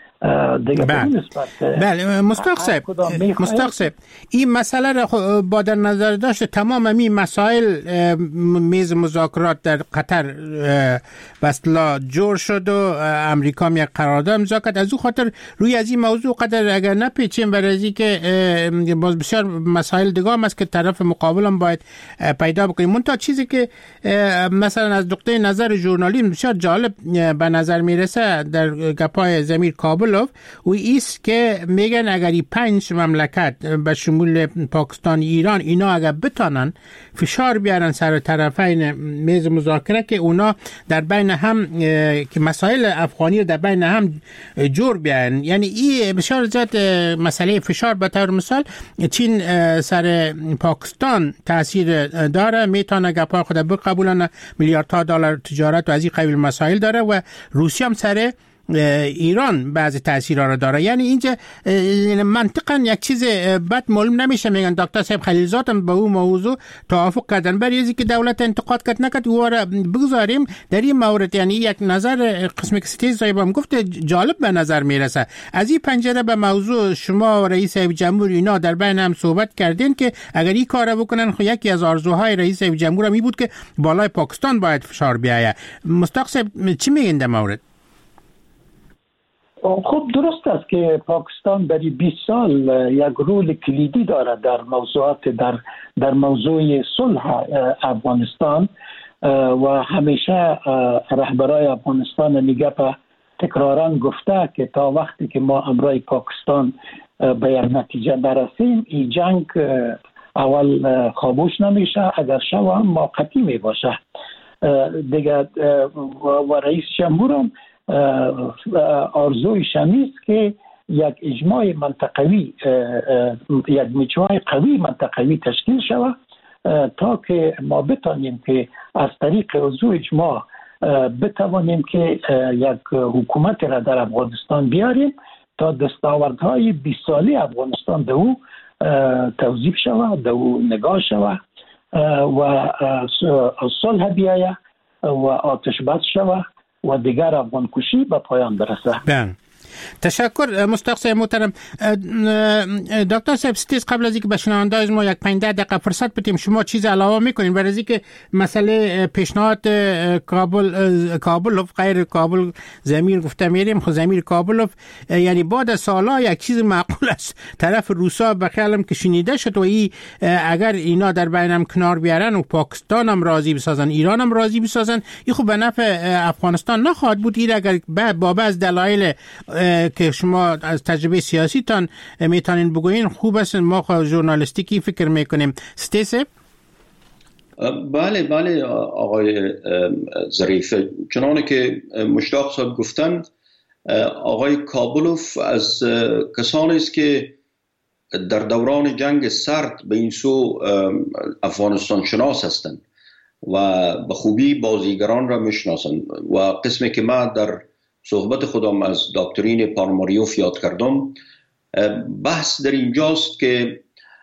بله بله مصداق صاحب مصداق صاحب این مسئله را با در نظر داشته تمام این مسائل میز مذاکرات در قطر به اصطلاح جور شد و امریکا هم یک قرارداد امضا کرد. از او خاطر روی از این موضوع قدر اگر نپیچیم برای که باز بسیار مسائل دیگه هم است که طرف مقابل هم باید پیدا بکنیم. منتها چیزی که مثلا از نقطه نظر ژورنالیسم بسیار جالب به نظر میرسه در گپای ضمیر کابلوف و ایست که میگن اگر این پنج مملکت به شمول پاکستان، ایران، اینا اگر بتانن فشار بیارن سر طرفین میز مذاکره که اونا در بین هم که مسائل افغانی در بین هم جور بیارن، یعنی این بسیار زیاد مسئله فشار به طور مثال چین سر پاکستان تاثیر داره، میتونه گپا خود بقبولن، میلیاردها دلار تجارت و از این قبیل مسائل داره و روسیه هم سر ایران بعضی تاثیرها رو داره. یعنی اینجا منطقا یک چیز بد معلوم نمیشه. میگن دکتر صاحب خلیلزاد هم به اون موضوع توافق کردن، برای اینکه دولت انتقاد کرد نکرد و بگذاریم در این مورد. یعنی یک نظر قسمی که ستیز صاحب هم گفت جالب به نظر میرسه. از این پنجره به موضوع شما و رئیس جمهور اینا در بین هم صحبت کردین که اگر این کار بکنن، خب یکی از آرزوهای رئیس جمهور می بود که بالای پاکستان باید فشار بیاید. مصداق صاحب چی میگین در مورد؟ خب درست است که پاکستان برای بیست سال یک رول کلیدی دارد در موضوعات در در موضوع صلح افغانستان و همیشه رهبرای افغانستان میگه تکرارا گفته که تا وقتی که ما امرای پاکستان به یک نتیجه برسیم این جنگ اول خاموش نمیشه، اگر شو هم موقتی می باشه دیگه. و رئیس جمهور هم آرزوی شمیست که یک اجماع منطقوی، یک مجموعه قوی منطقوی تشکیل شود تا که ما بتانیم که از طریق عضو اجماع بتوانیم که یک حکومت را در افغانستان بیاریم تا دستاوردهای بیست سالی افغانستان در او توضیح شود، در او نگاه شود و صلح بیاید و آتش بس شود و دیگر افغان کشی به پایان برسه. بله. تشکر مصداق صاحب محترم. دکتر صاحب ستیز قبل از اینکه به شنوندگان ما یک پنج دقیقه فرصت بدیم، شما چیز علاوه میکنین برای اینکه مسئله پیشنهاد کابل کابلوف غیر کابل زمین گفته میریم، خب زمین کابلوف یعنی بعد از سالها یک چیز معقول است طرف روسا به خیالم که شنیده شد و این اگر اینا در بینم کنار بیارن و پاکستان هم راضی بسازن، ایران هم راضی بسازن، این خب به نفع افغانستان نخواهد بود. این اگر بابا از دلایل که شما از تجربه سیاسی تان میتونین بگوین خوب است. ما ژورنالیستیکی فکر میکنیم. ستیسه؟ بله بله آقای ظریف، چنانه که مشتاق صاحب گفتند، آقای کابلوف از کسانی است که در دوران جنگ سرد به این سو افغانستان شناس هستند و به خوبی بازیگران را میشناسند و قسمی که ما در صحبت خودم از دکترین پاناماریوف یاد کردم، بحث در اینجاست که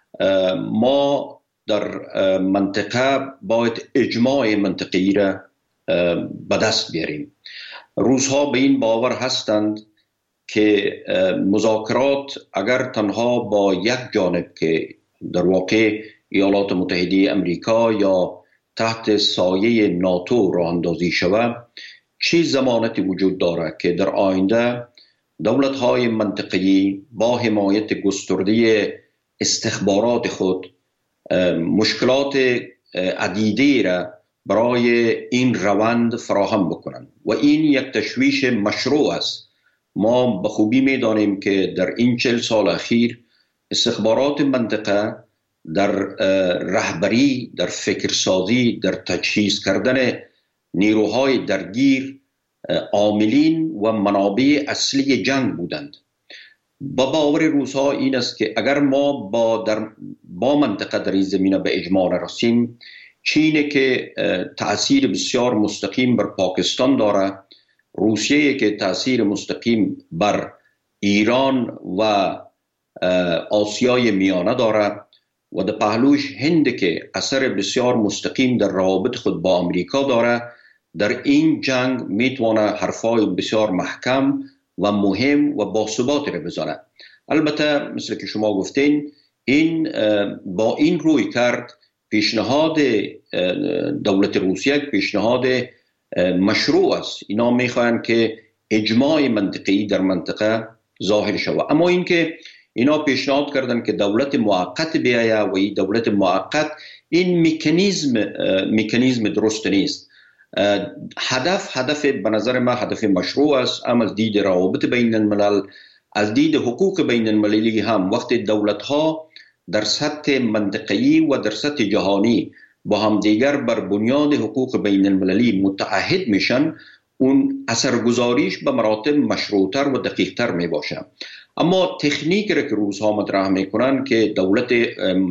ما در منطقه باید اجماع منطقی را به دست بیاریم. روزها به این باور هستند که مذاکرات اگر تنها با یک جانب که در واقع ایالات متحده امریکا یا تحت سایه ناتو راه اندازی شود، چه ضمانتی وجود دارد که در آینده دولت‌های منطقه‌ای با حمایت گسترده استخبارات خود مشکلات عدیده را برای این روند فراهم بکنند و این یک تشویش مشروع است. ما به خوبی می‌دانیم که در این چهل سال اخیر استخبارات منطقه در رهبری، در فکرسازی، در تجهیز کردن نیروهای درگیر عاملین و منابع اصلی جنگ بودند. با باور روس‌ها این است که اگر ما با, در با منطقه در این زمینه به اجماع نرسیم، چین که تأثیر بسیار مستقیم بر پاکستان داره، روسیه که تأثیر مستقیم بر ایران و آسیای میانه داره و در پهلوش هند که اثر بسیار مستقیم در روابط خود با امریکا داره، در این جنگ میتونه حرفای بسیار محکم و مهم و باثبات را بزنه. البته مثل که شما گفتین، این با این روی کرد پیشنهاد دولت روسیه پیشنهاد مشروع است. اینا میخواهند که اجماع منطقی در منطقه ظاهر شود، اما اینکه اینا پیشنهاد کردن که دولت موقت بیاید و این دولت موقت این مکانیزم مکانیزم درست نیست. هدف هدف به نظر من هدف مشروع است، اما از دید روابط بین الملل، از دید حقوق بین المللی هم وقتی دولت ها در سطح منطقه‌ای و در سطح جهانی با هم دیگر بر بنیاد حقوق بین المللی متعهد میشن، اون اثرگذاریش به مراتب مشروعتر و دقیقتر می باشه. اما تکنیکی را که روزها مطرح میکنن که دولت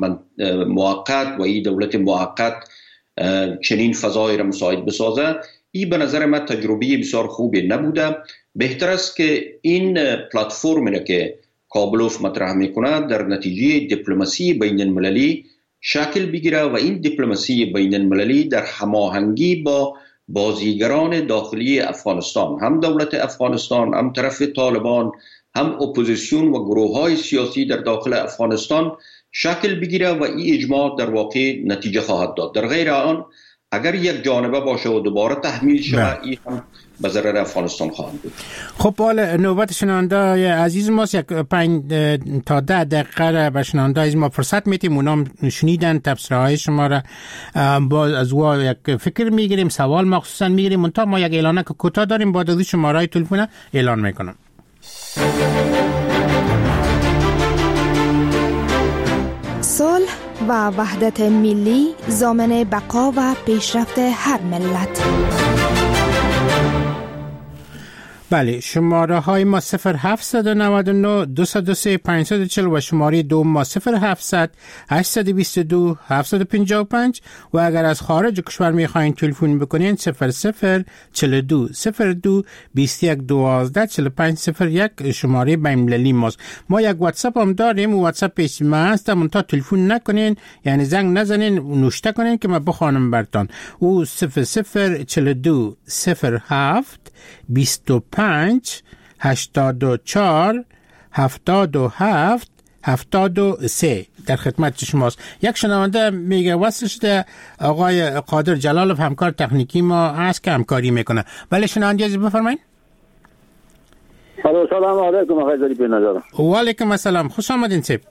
موقت و این دولت موقت چنین فضای را مساعد بسازه، این به نظر من تجربه بسیار خوبی نبوده. بهتر است که این پلتفرمی که کابلوف مطرح میکنه در نتیجه دیپلماسی بین المللی شکل بگیره و این دیپلماسی بین المللی در هماهنگی با بازیگران داخلی افغانستان، هم دولت افغانستان، هم طرف طالبان، هم اپوزیسیون و گروه های سیاسی در داخل افغانستان شکل بگیره و این اجماع در واقع نتیجه خواهد داد. در غیر آن اگر یک جانبه باشه و دوباره تحمیل شود این هم به ضرر افغانستان خواهد بود. خب حالا نوبت شنونده عزیز ماست، یک پنج تا ده دقیقه به شنونده عزیز ما فرصت میتیم، اونام شنیدن تبصره های شما را، باز از وا یک فکر میگیریم، سوال مخصوصا میگیریم، منتها ما یک اعلانه که کوتاه داریم، بعد از شماره تلفن اعلان میکنم. صلح و وحدت ملی ضامن بقا و پیشرفت هر ملت. بله، شماره های ما صفر هفتصد و نود و نه دویست و سه پانصد و چهل و شماره دوم ما صفر هفتصد هشتصد و بیست و دو هفتصد و پنجاه و پنج و اگر از خارج کشور میخواین تلفن بکنین صفر صفر چهل و دو صفر دو بیست و یک دوازده چهل و پنج صفر یک شماره بین‌المللی ماست. ما یک واتساپ هم داریم، واتساپ پیش ما هست، منتها تلفن نکنین، یعنی زنگ نزنین، نوشته کنین که ما بخوانم برتان. او صفر صفر چهل و دو صفر هفت بیست و پنج هشتاد و چهار هفتاد و هفت هفتاد و سه در خدمت شماست. یک شنونده میگه وصل شده آقای قادر جلالов همکار تکنیکی ما هست که همکاری میکنه. ولی شنونده عزیز بفرمایید. سلام علیکم آقای زری بنظر. و علیکم السلام، خوش آمدین سیب.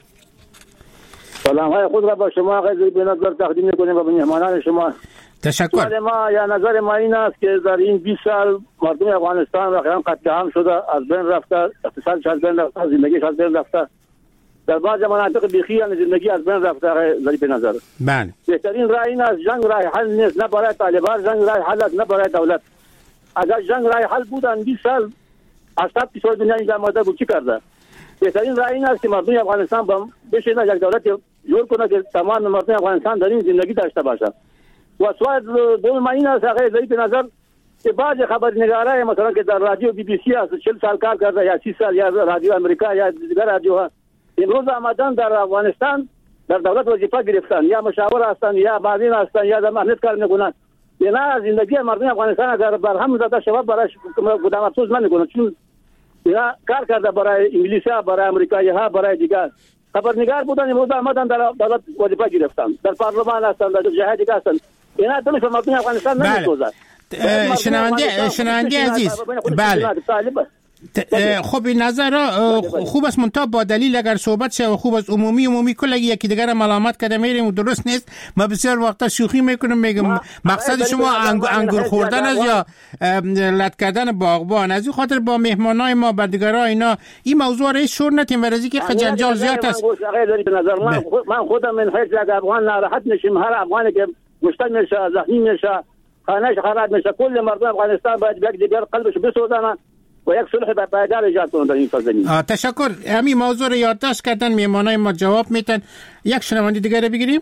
سلام های خود را با شما آقای زری بنظر تقدیم میکنیم و به مهمانان شما. تشکر. ما یا نظر ما این است که در این بیست سال مردم افغانستان واقعا قتل عام شده، از بین رفته، اقتصادش از بین رفته، زندگیش از بین رفته، در بعض مناطق بیخی زندگی از بین رفته. زری به نظر بله بهترین راه این است جنگ راه حل نیست، نه برای طالبان جنگ راه حل است، نه برای دولت. اگر جنگ راه حل بودن بیست سال اصلا پیشور دنیا اینجا آماده بود چی کرده. بهترین راه این است که مردم افغانستان با بشینه یک دولت جور کنه که تمام مردم افغانستان در این زندگی داشته باشه. و سوال دوم این است آقای زری به نظر که بعض خبرنگارای مثلا که در رادیو بی بی سی هست چهل سال کار کرده یا سی سال یا رادیو امریکا یا دیگر رادیو ها امروز آمدن در افغانستان در دولت وظیفه گرفتن، یا مشاور هستند یا معاون هستند یا در مهنت کار میکنن. اینا زندگی مردم افغانستان اگر برهم زده شود برای کدام افسوس نمیکنه، چون اینا کار کرده برای انگلیسی ها، برای امریکایی ها، برای دیگر. خبرنگار بودن امروز آمدن در دولت وظیفه گرفتن، در پارلمان هستند، در جهات دیگر هستند. اینا دلش مردم افغانستان نمیسوزه. شنونده شنونده عزیز، بله خب این نظر خوب است، منتها با دلیل اگر صحبت شه و خوب است. عمومی عمومی کل یکی دیگر ملامت کرده میریم و درست نیست. ما بسیار وقتا شوخی میکنیم، میگم مقصد شما انگور خوردن است یا لط کردن باغبان. از این خاطر با مهمانای ما بردگرا اینا این موضوع را شور نتیم ورزی که جنجال زیاد است. من خودم من حیث یک افغان ناراحت نشیم، هر افغانی که مشتل میشه، زخمی میشه، خانهش خراب میشه، کل مردم افغانستان باید یک دیگر قلبش بسوزانه و یک صلح پایدار ایجاد کنند در این سرزمین. تشکر. همین موضوع رو یادداشت کردن، مهمانای ما جواب میتن. یک شنونده دیگه رو بگیریم.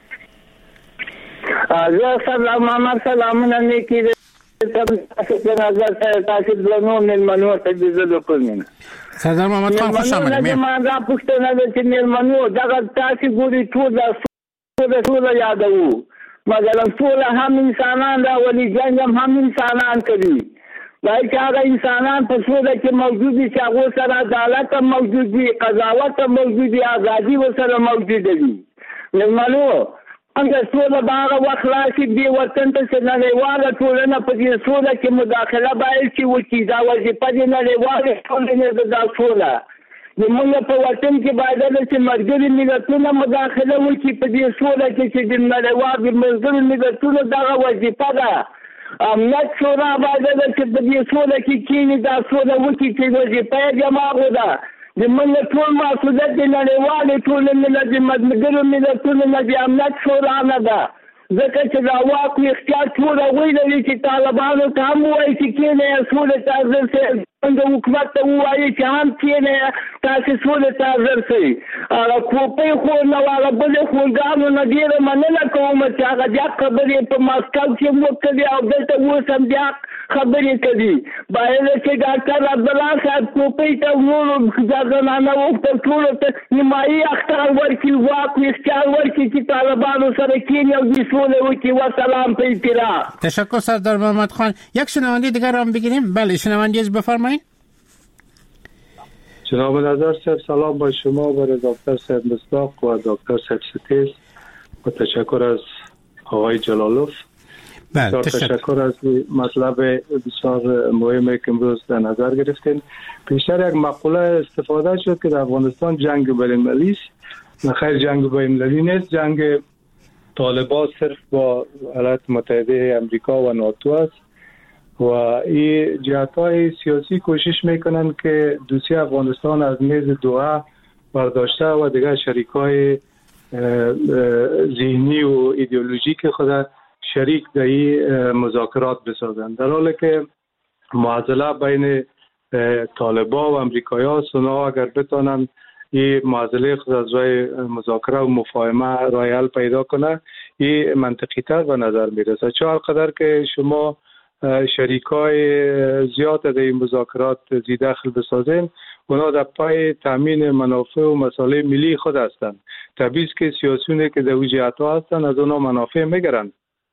سلام محمد سلامونه میگیره به نظر تاکید لنو من منو تجزیه کنیم. سردار محمد خان خوش آمدید. من را پوښتنه ده چې مېلمنو دغه تاسې ګوري ټول د ټول ټول یادوو، مګر ټول هم انسانان دا ولي جنګ هم انسانان کوي. وای چې هغه انسانان په ټول کې موجود دي چې هغه سره عدالت موجود دي، قضاوت موجود دي، ازادي ورسره موجود دي. مېلمنو انګه ټول باغ وخلاصي دی وطن ته چې نړیواله ټولنه په دې ټول کې مداخله باید چې وکړي. دا وظیفه دې نړیواله ټولنې ده دا ټوله زموږ په وطن کې باید چې ملګري ملتونه مداخله وکړي په دې ټول کې چې د نړیوالو ملګرو ملتونو دغه وظیفه ده. امنیت شورا باید چې په دې ټول کې کینی دا ټول وکړي چې وظیفه یې جماعو ده. زموږ ټول مسؤلیت د نړیوالې ټولنې نه د ملګرو ملتونو نه د امنیت شورا نه ده، ځکه چې دا واک اختیار ټول هغوی لري چې طالبانو ته هم ووایي چې کینئ سولې ته ارزښت د حکومت ته وایي چې هم کېنه تاسې سولې ته حاضر شئ. هغه کوپۍ خو نه هغه بلې خونګانو نه ډېره مننه کوم چې هغه د حق خبرې په ماسکو کې وکړي او دلته اوس هم د حق خبرې کوي. باید چې ډاکټر عبدالله صاحب کوپۍ ته نورو زنانه وغوښتل ټولو ته نیمایي اختیار ورکړي، واک و اختیار ورکړي چې طالبانو سره کښېني او د سولې وکړي. وسلام په احترام. تشکر سردار محمد خان. یک شنونده دیگر هم بگیریم. بله شنونده از بفرمایید. جناب نظر صاحب سلام با شما، برای دکتر صاحب مصداق و دکتر صاحب ستیز و تشکر از آقای جلالوف. بله تشکر. تشکر از مطلب بسیار مهمی که امروز در نظر گرفتین. بیشتر یک مقوله استفاده شد که در افغانستان جنگ بین‌المللی است. خیر جنگ بین‌المللی نیست، جنگ طالبان صرف با ایالات متحده امریکا و ناتو است و این جهت‌های سیاسی کوشش میکنن که دوسیه افغانستان از میز دوحه برداشته و دیگر شریکای ذهنی و ایدئولوژیک خود شریک در این مذاکرات بسازند، در حالی که معادله بین طالبان و امریکایی‌ها سنا اگر بتانند این معادله خود از روی مذاکره و مفاهمه راه حل پیدا کنه، این منطقی تر به نظر میرسه. چه قدر که شما شریکای زیاد در این مذاکرات زی دخل بسازین، اونا در پای تامین منافع و مسائل ملی خود هستند. طبیعی است که سیاسیونی که در اون جهت‌ها هستند از اونا منافع میگیرند،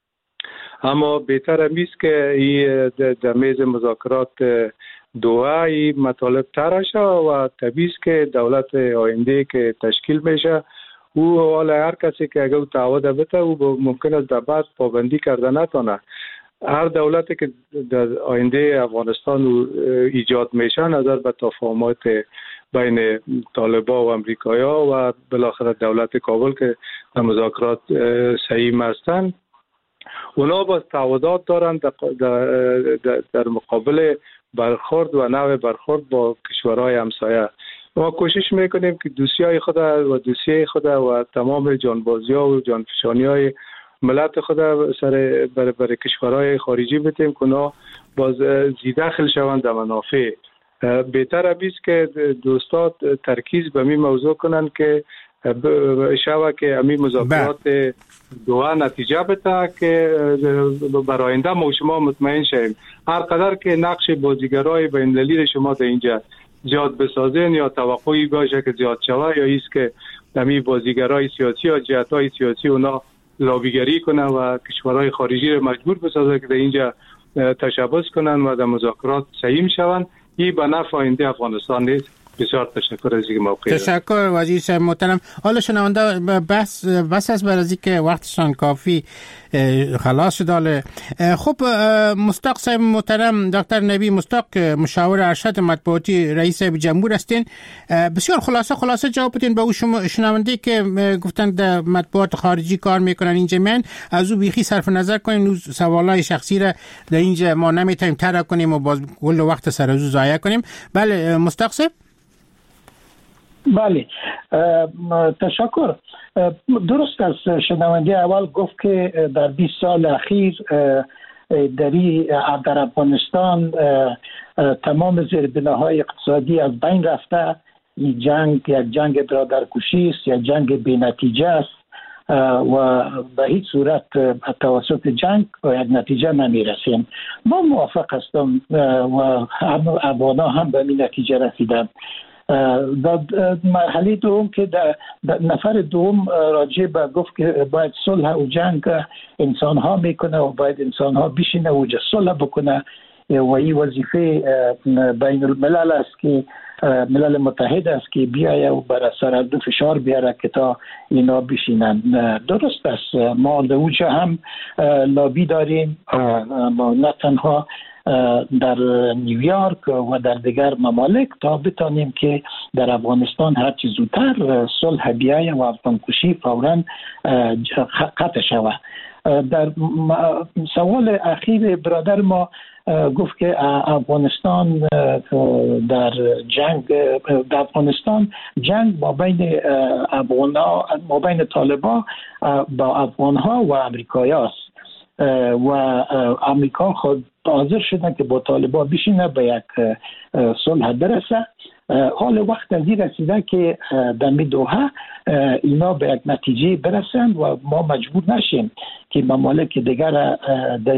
اما بهتر است که این در میز مذاکرات دوحه این مطالب طرح شه و طبیعی است که دولت آینده که تشکیل میشه او حالا هر کسی که اگه تعهد بده او ممکن است در بعد پابندی کرده نتونه. هر دولتی که در آینده افغانستان ایجاد میشه نظر به تفاهمات بین طالبان و امریکایی‌ها و بالاخره دولت کابل که در مذاکرات سهیم هستند، اونا با تعهدات دارند در, در, در مقابل برخورد و نوع برخورد با کشورهای همسایه. ما کوشش میکنیم که دوسیای خود و دوسیه خود و تمام جانبازی‌ها و جانفشانی‌های ملت خود سر بر بر کشورهای خارجی بتیم که اونا باز زیدخل شوند در منافع. بهتر است که دوستان ترکیز به می موضوع کنند که شوا که امی مذاکرات دوحه نتیجه بده که برای آینده ما شما مطمئن شیم. هر قدر که نقش بازیگرای بین‌المللی شما در اینجا زیاد بسازین یا توقعی باشه که زیاد شوه یا ایست که امی بازیگرای سیاسی یا جهت‌های سیاسی اونا لابیگری کنن و کشورهای خارجی رو مجبور بسازه که در اینجا تشبث کنن و در مذاکرات سهیم شوند، این به نفع آینده افغانستان نیست. بسیار تشکر از اینکه موقع تشکر وزیر صاحب محترم. حالا شنونده بس بس از برای که وقتشان کافی خلاص شده. خب مصداق صاحب محترم، دکتر نبی مصداق مشاور ارشد مطبوعاتی رئیس جمهور هستین، بسیار خلاصه خلاصه جواب بدین به اون شنونده که گفتن در مطبوعات خارجی کار میکنن اینجا، من از او بیخی صرف نظر کنیم، سوالای شخصی را در اینجا ما نمیتونیم طرح کنیم و باز کل وقت سر از او ضایع کنیم. بله مصداق صاحب. بله تشکر. درست است، شنونده اول گفت که در بیست سال اخیر در افغانستان تمام زیربناهای اقتصادی از بین رفته. این جنگ یک جنگ برادرکشی است، یک جنگ بی نتیجه است و به هیچ صورت توسط جنگ به یک نتیجه نمی رسیم. ما موافق هستم و افغان‌ها هم به این نتیجه رسیدند. در مرحله دوم که در نفر دوم راجع به گفت که باید صلح و جنگ انسان ها میکنه و باید انسان ها بشینه و صلح بکنه و این وظیفه بین الملل است که ملل متحد است که بیایه و بر سرحد فشار بیاره که تا اینا بشینن. درست است، ما در اوجه هم لابی داریم، ما نه تنها در نیویورک و در دیگر ممالک تا بتانیم که در افغانستان هر چیز زودتر صلح بیایه و افغانکشی فوراً قطع شود. در سوال اخیر برادر ما گفت که افغانستان در جنگ در افغانستان جنگ ما بین افغان‌ها ما بین طالبان با افغان‌ها و امریکایی است. و آمریکا خود حاضر شدن که با طالبان بشینه به یک صلح برسه. حال وقت از این رسیده که در دوحه اینا به یک نتیجه برسن و ما مجبور نشیم که ممالک دیگر در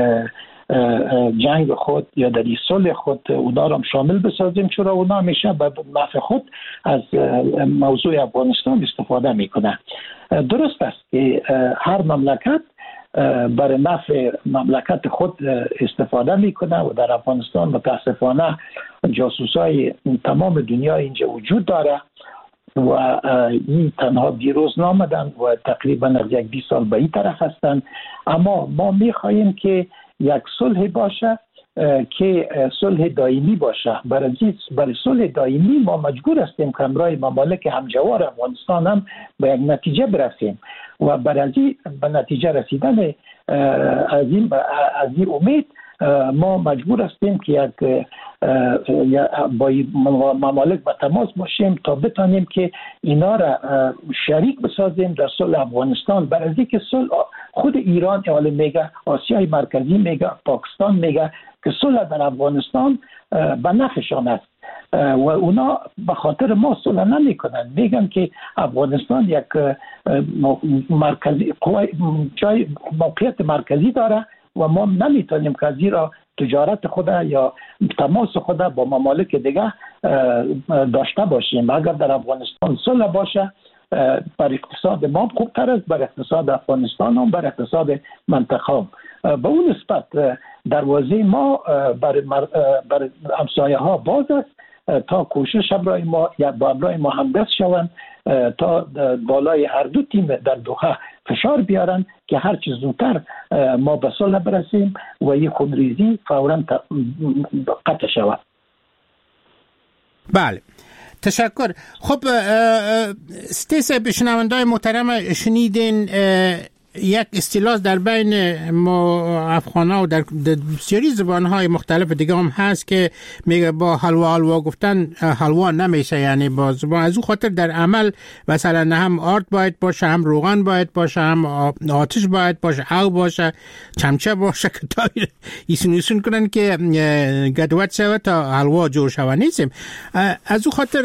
جنگ خود یا در صلح خود اونا را شامل بسازیم، چرا اونا همیشه به نفع خود از موضوع افغانستان استفاده میکنه. درست است که هر مملکت برای نفع مملکت خود استفاده میکنه و در افغانستان متاسفانه جاسوسای تمام دنیا اینجا وجود داره و این تنها دیروز نامدن و تقریبا از یک بیست سال به این طرف هستند. اما ما میخواهیم که یک صلح باشه که صلح دائمی باشه. برای برای صلح دائمی ما مجبور هستیم که همراه ممالک همجوار افغانستان هم به یک نتیجه برسیم و برای به نتیجه رسیدن از این از این امید ما مجبور هستیم که یک با ممالک به تماس باشیم تا بتانیم که اینا را شریک بسازیم در صلح افغانستان. برای اینکه صلح خود ایران حالا میگه، آسیای مرکزی میگه، پاکستان میگه که صلح در افغانستان به نفعشان است و اونا به خاطر ما صلح نمیکنن. میگن که افغانستان یک مرکزی جای موقعیت مرکزی داره و ما نمیتونیم که زیرا تجارت خود یا تماس خود با ممالک دیگه داشته باشیم. اگر در افغانستان صلح باشه بر اقتصاد ما خوبتر است، بر اقتصاد افغانستان هم، بر اقتصاد منطقه هم. به اون نسبت دروازه ما بر, بر همسایه ها باز است تا کوشش برای ما یا برای ما همدست شوند تا بالای هر دو تیم در دوحه فشار بیارن که هر چیز زودتر ما به صلح برسیم و این خونریزی فوراً قطع شود. بله، تشکر. خب ستیس بشنوندای محترم، شنیدین یک اصطلاح در بین ما افغان‌ها و در بسیاری زبان‌های مختلف دیگه هم هست که میگه با حلوا حلوا گفتن حلوا نمیشه، یعنی با زبان. از اون خاطر در عمل مثلا هم آرد باید باشه، هم روغن باید باشه، هم آتش باید باشه، او باشه، چمچه باشه که تا ایسون ایسون کنن که گدوت شود تا حلوا جور شود. نیستیم. از اون خاطر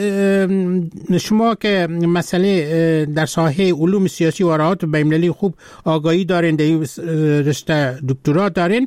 شما که مسئله در ساحه علوم سیاسی و ارائات بین‌المللی خوب آگاهی دارین، در این رشته دکترا دارین،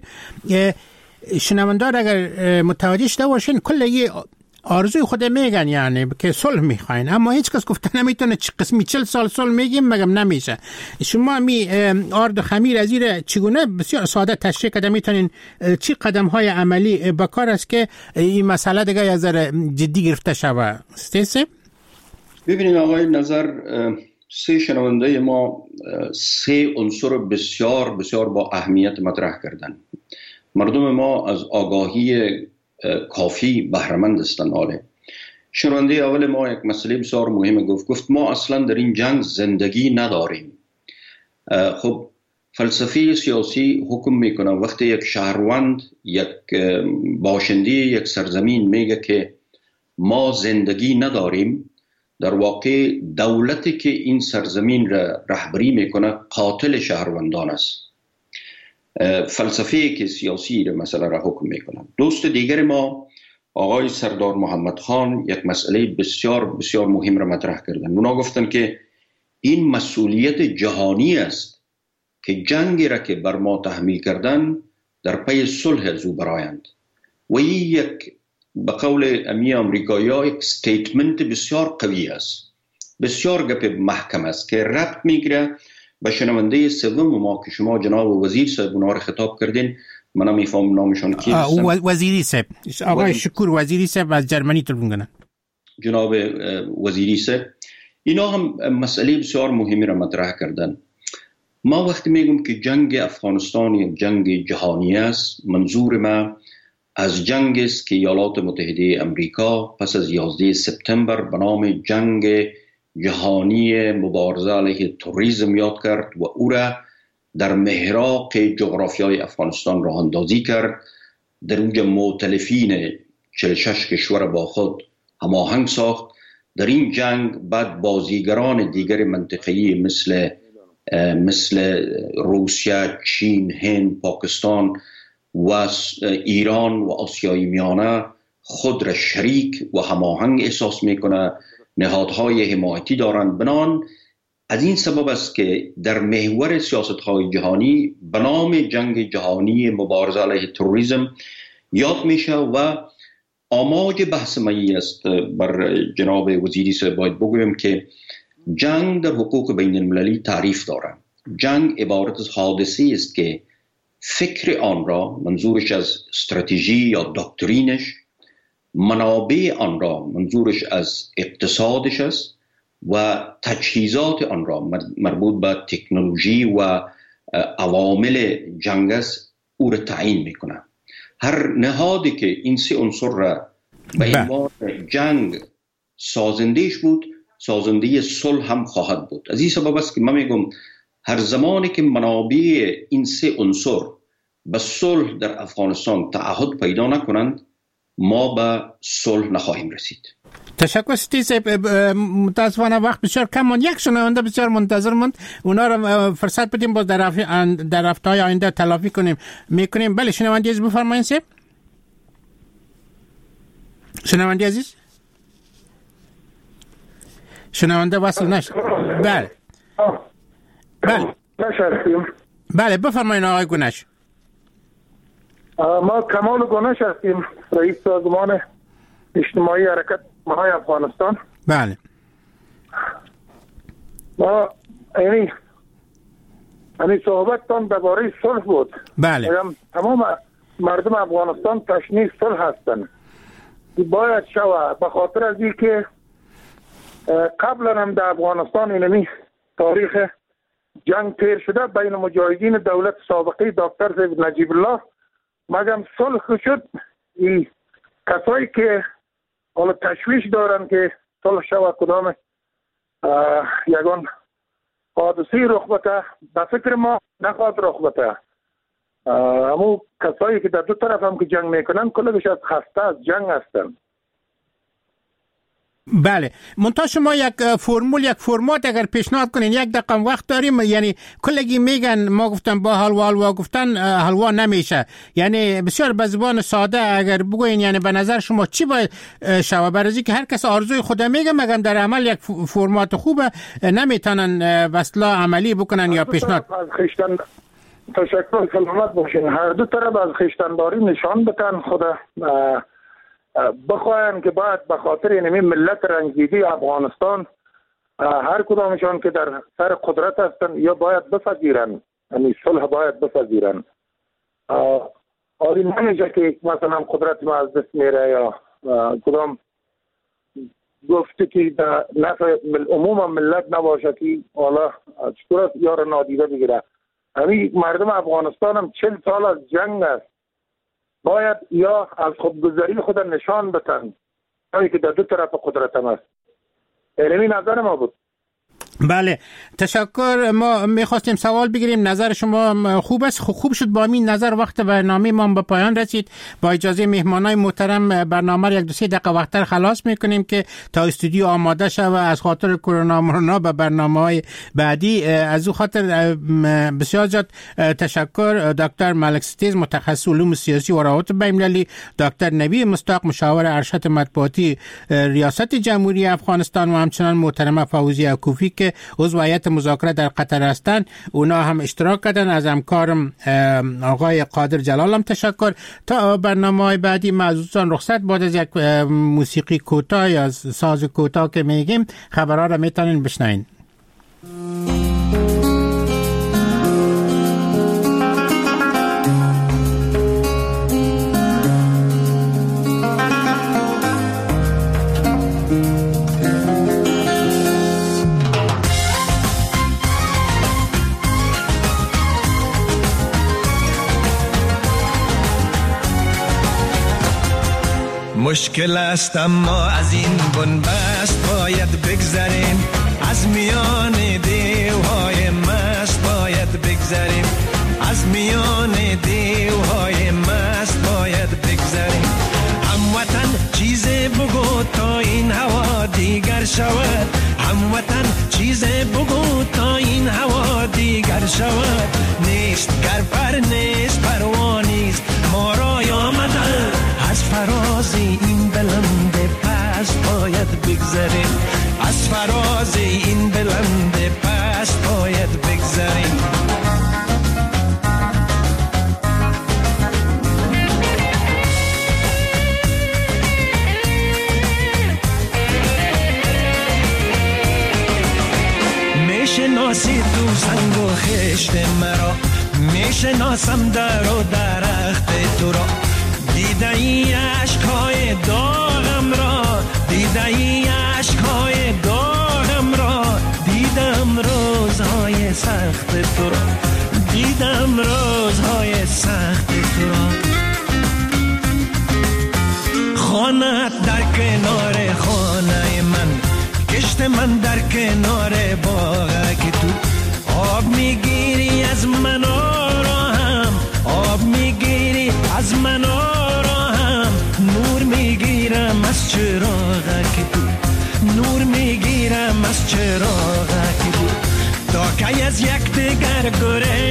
شنوندار اگر متوجه شده باشین کل یه آرزوی خود میگن، یعنی که صلح میخواین، اما هیچ کس گفته نمیتونه چه قسمی چل سال صلح میگیم مگم نمیشه. شما می آرد خمیر از این چگونه بسیار ساده تشریح کده میتونین چی قدم های عملی بکار است که این مسئله دیگه از ذره جدی گرفته شود؟ استیسه ببینید آقای نظر، سه شنونده ما سه عنصر بسیار بسیار با اهمیت مطرح کردن. مردم ما از آگاهی کافی بهره‌مند هستند. حاله شنونده اول ما یک مسئله بسیار مهمه گفت گفت ما اصلا در این جنگ زندگی نداریم. خب فلسفه سیاسی حکم میکنه وقتی یک شهروند، یک باشنده یک سرزمین میگه که ما زندگی نداریم، در واقع دولتی که این سرزمین را رهبری میکنه قاتل شهروندان است. فلسفه که سیاسی را مسئله را حکم میکنه. دوست دیگر ما آقای سردار محمد خان یک مسئله بسیار بسیار مهم را مطرح کردن. اونا گفتن که این مسئولیت جهانی است که جنگی را که بر ما تحمیل کردن در پی صلح از او برآیند و این یک به قول امی امریکایی ها یک ستیتمنت بسیار قوی است، بسیار گپ محکم است که ربط میگیره به شنونده سوم ما که شما جناب وزیر صاحب اونا رو خطاب کردین. من نمیفهم نامشان کی هستن. وزیری صاحب، آقای شکور وزیری صاحب از جرمنی تلفن کنن. جناب وزیری صاحب اینا هم مسئله بسیار مهمی را مطرح کردن. ما وقتی میگم که جنگ افغانستان یک جنگ جهانی است، منظور ما از جنگ است که ایالات متحده امریکا پس از یازده سپتامبر به نام جنگ جهانی مبارزه علیه تروریسم یاد کرد و او را در محراق جغرافیای افغانستان راه اندازی کرد، در اوج مؤتلفین چهل و شش کشور با خود هماهنگ ساخت. در این جنگ بعد بازیگران دیگر منطقه‌ای مثل مثل روسیه، چین، هند، پاکستان و ایران و آسیای میانه خود را شریک و هماهنگ احساس میکنه، نهادهای حمایتی دارند. بنان از این سبب است که در محور سیاست‌های جهانی به نام جنگ جهانی مبارزه علیه تروریسم یاد میشه و آماج بحث مایی است. بر جناب وزیری صاحب باید بگویم که جنگ در حقوق بین المللی تعریف دارد. جنگ عبارت از حادثه است که فکر آن را، منظورش از استراتژی یا دکترینش، منابع آن را، منظورش از اقتصادش است و تجهیزات آن را مربوط به تکنولوژی و عوامل جنگ است، او را تعیین میکنه. هر نهادی که این سه عنصر را به عنوان جنگ سازندهش بود، سازنده صلح هم خواهد بود. از این سبب است که من میگم هر زمانی که منابع این سه عنصر به صلح در افغانستان تعهد پیدا نکنند، ما به صلح نخواهیم رسید. تشکر ستیز. متاسفانه وقت بسیار کم ماند. یک شنونده بسیار منتظر ماند، اونا را فرصت بدیم باز در در هفته‌های آینده تلافی کنیم میکنیم. بله شنونده عزیز بفرمایید. سه شنونده عزیز، شنونده وصل نشد. بله بله بله بفرمایید آقای گونش. ما کمال گونش هستیم، رئیس سازمان اجتماعی حرکت ماهای افغانستان. بله. ما یعنی یعنی صحبتتان درباره صلح بود. بله. تمام مردم افغانستان تشنه صلح هستند. باید شود به خاطر از این که قبلا هم در افغانستان اینمی تاریخ جنگ تیر شده بین مجاهدین دولت سابقه دکتر نجیب الله، مگم صلح شد. این کسایی که حالا تشویش دارن که صلح شود کدام یگان حادثی رخ بده، به فکر ما نخواد رخ بده. همون کسایی که در دو طرف هم که جنگ میکنن کلش از خسته از جنگ هستن. بله. منتها شما یک فرمول یک فرمات اگر پیشنهاد کنین، یک دقیقه وقت داریم. یعنی کلگی میگن ما گفتن با حلوا حلوا گفتن حلوا نمیشه، یعنی بسیار به زبان ساده اگر بگوین یعنی به نظر شما چی باید شود؟ برای که هر کس آرزوی خود میگه، مگر در عمل یک فرمات خوبه نمیتونن وصلا عملی بکنن یا پیشنهاد. تشکر، سلامت باشین. هر دو طرف از خویشتنداری نشان بدن، خدا بخواین که باید به خاطر اینمی ملت رنجیدی افغانستان هر کدامشان که در سر قدرت هستن یا باید بپذیرن، یعنی صلح باید بپذیرن. آری نمیشه که مثلا قدرت ما از دست میره یا کدام گفته که در نفع عموم ملت نباشه که حالا چطور است یار نادیده بگیره. همین مردم افغانستان هم چل سال از جنگ است، باید یا از خودگذاری خود نشان بدن همین که در دو طرف قدرت هم است. اینمی نظر ما بود. بله تشکر. ما میخواستیم سوال بگیریم، نظر شما خوب است. خوب شد با این نظر وقت برنامه ما به پایان رسید. با اجازه مهمانای محترم برنامه یک دو سه دقیقه وقتر خلاص میکنیم که تا استودیو آماده شود از خاطر کرونا مرونا به برنامه‌های بعدی. از او خاطر بسیار زیاد تشکر. دکتر ملک ستیز متخصص علوم سیاسی و روابط بین‌المللی، دکتر نبی مصداق مشاور ارشد مطبوعاتی ریاست جمهوری افغانستان و همچنان محترمه فوزیه کوفی که عضو هیئت مذاکره در قطر هستند، اونا هم اشتراک کردن. از همکارم آقای قادر جلال هم تشکر. تا برنامه‌های بعدی معزوزان رخصت بعد از یک موسیقی کوتاه یا ساز کوتاه که میگیم خبرها را میتونین بشنوین. مشکل است اما از این بنبست باید بگذریم، از میان دیوهای مست باید بگذریم، از میان دیوهای مست باید بگذریم. هموطن چیز بگو تا این هوا دیگر شود، هموطن چیز بگو تا این هوا دیگر گر شود نیست، گر پر نیست پروانیست. ما را آمده از فراز این بلند پست باید بگذریم، از فراز این بلند پست باید بگذریم. میشناسی تو سنگ و خشت مرا، میشناسم در و درخت تو را. دیده ای عشقهای داغم را، دیده ای عشقهای داغم را. دیدم روزهای سخت تو را، دیدم روزهای سخت تو را. خانه در کنار خانه من، کشت من در کنار باغ که تو آب میگیری از من را هم، آب میگیری از من را هم. نور میگیرم از چراغ که تو، نور میگیرم از چراغ که تو. تا که از یک دیگر گره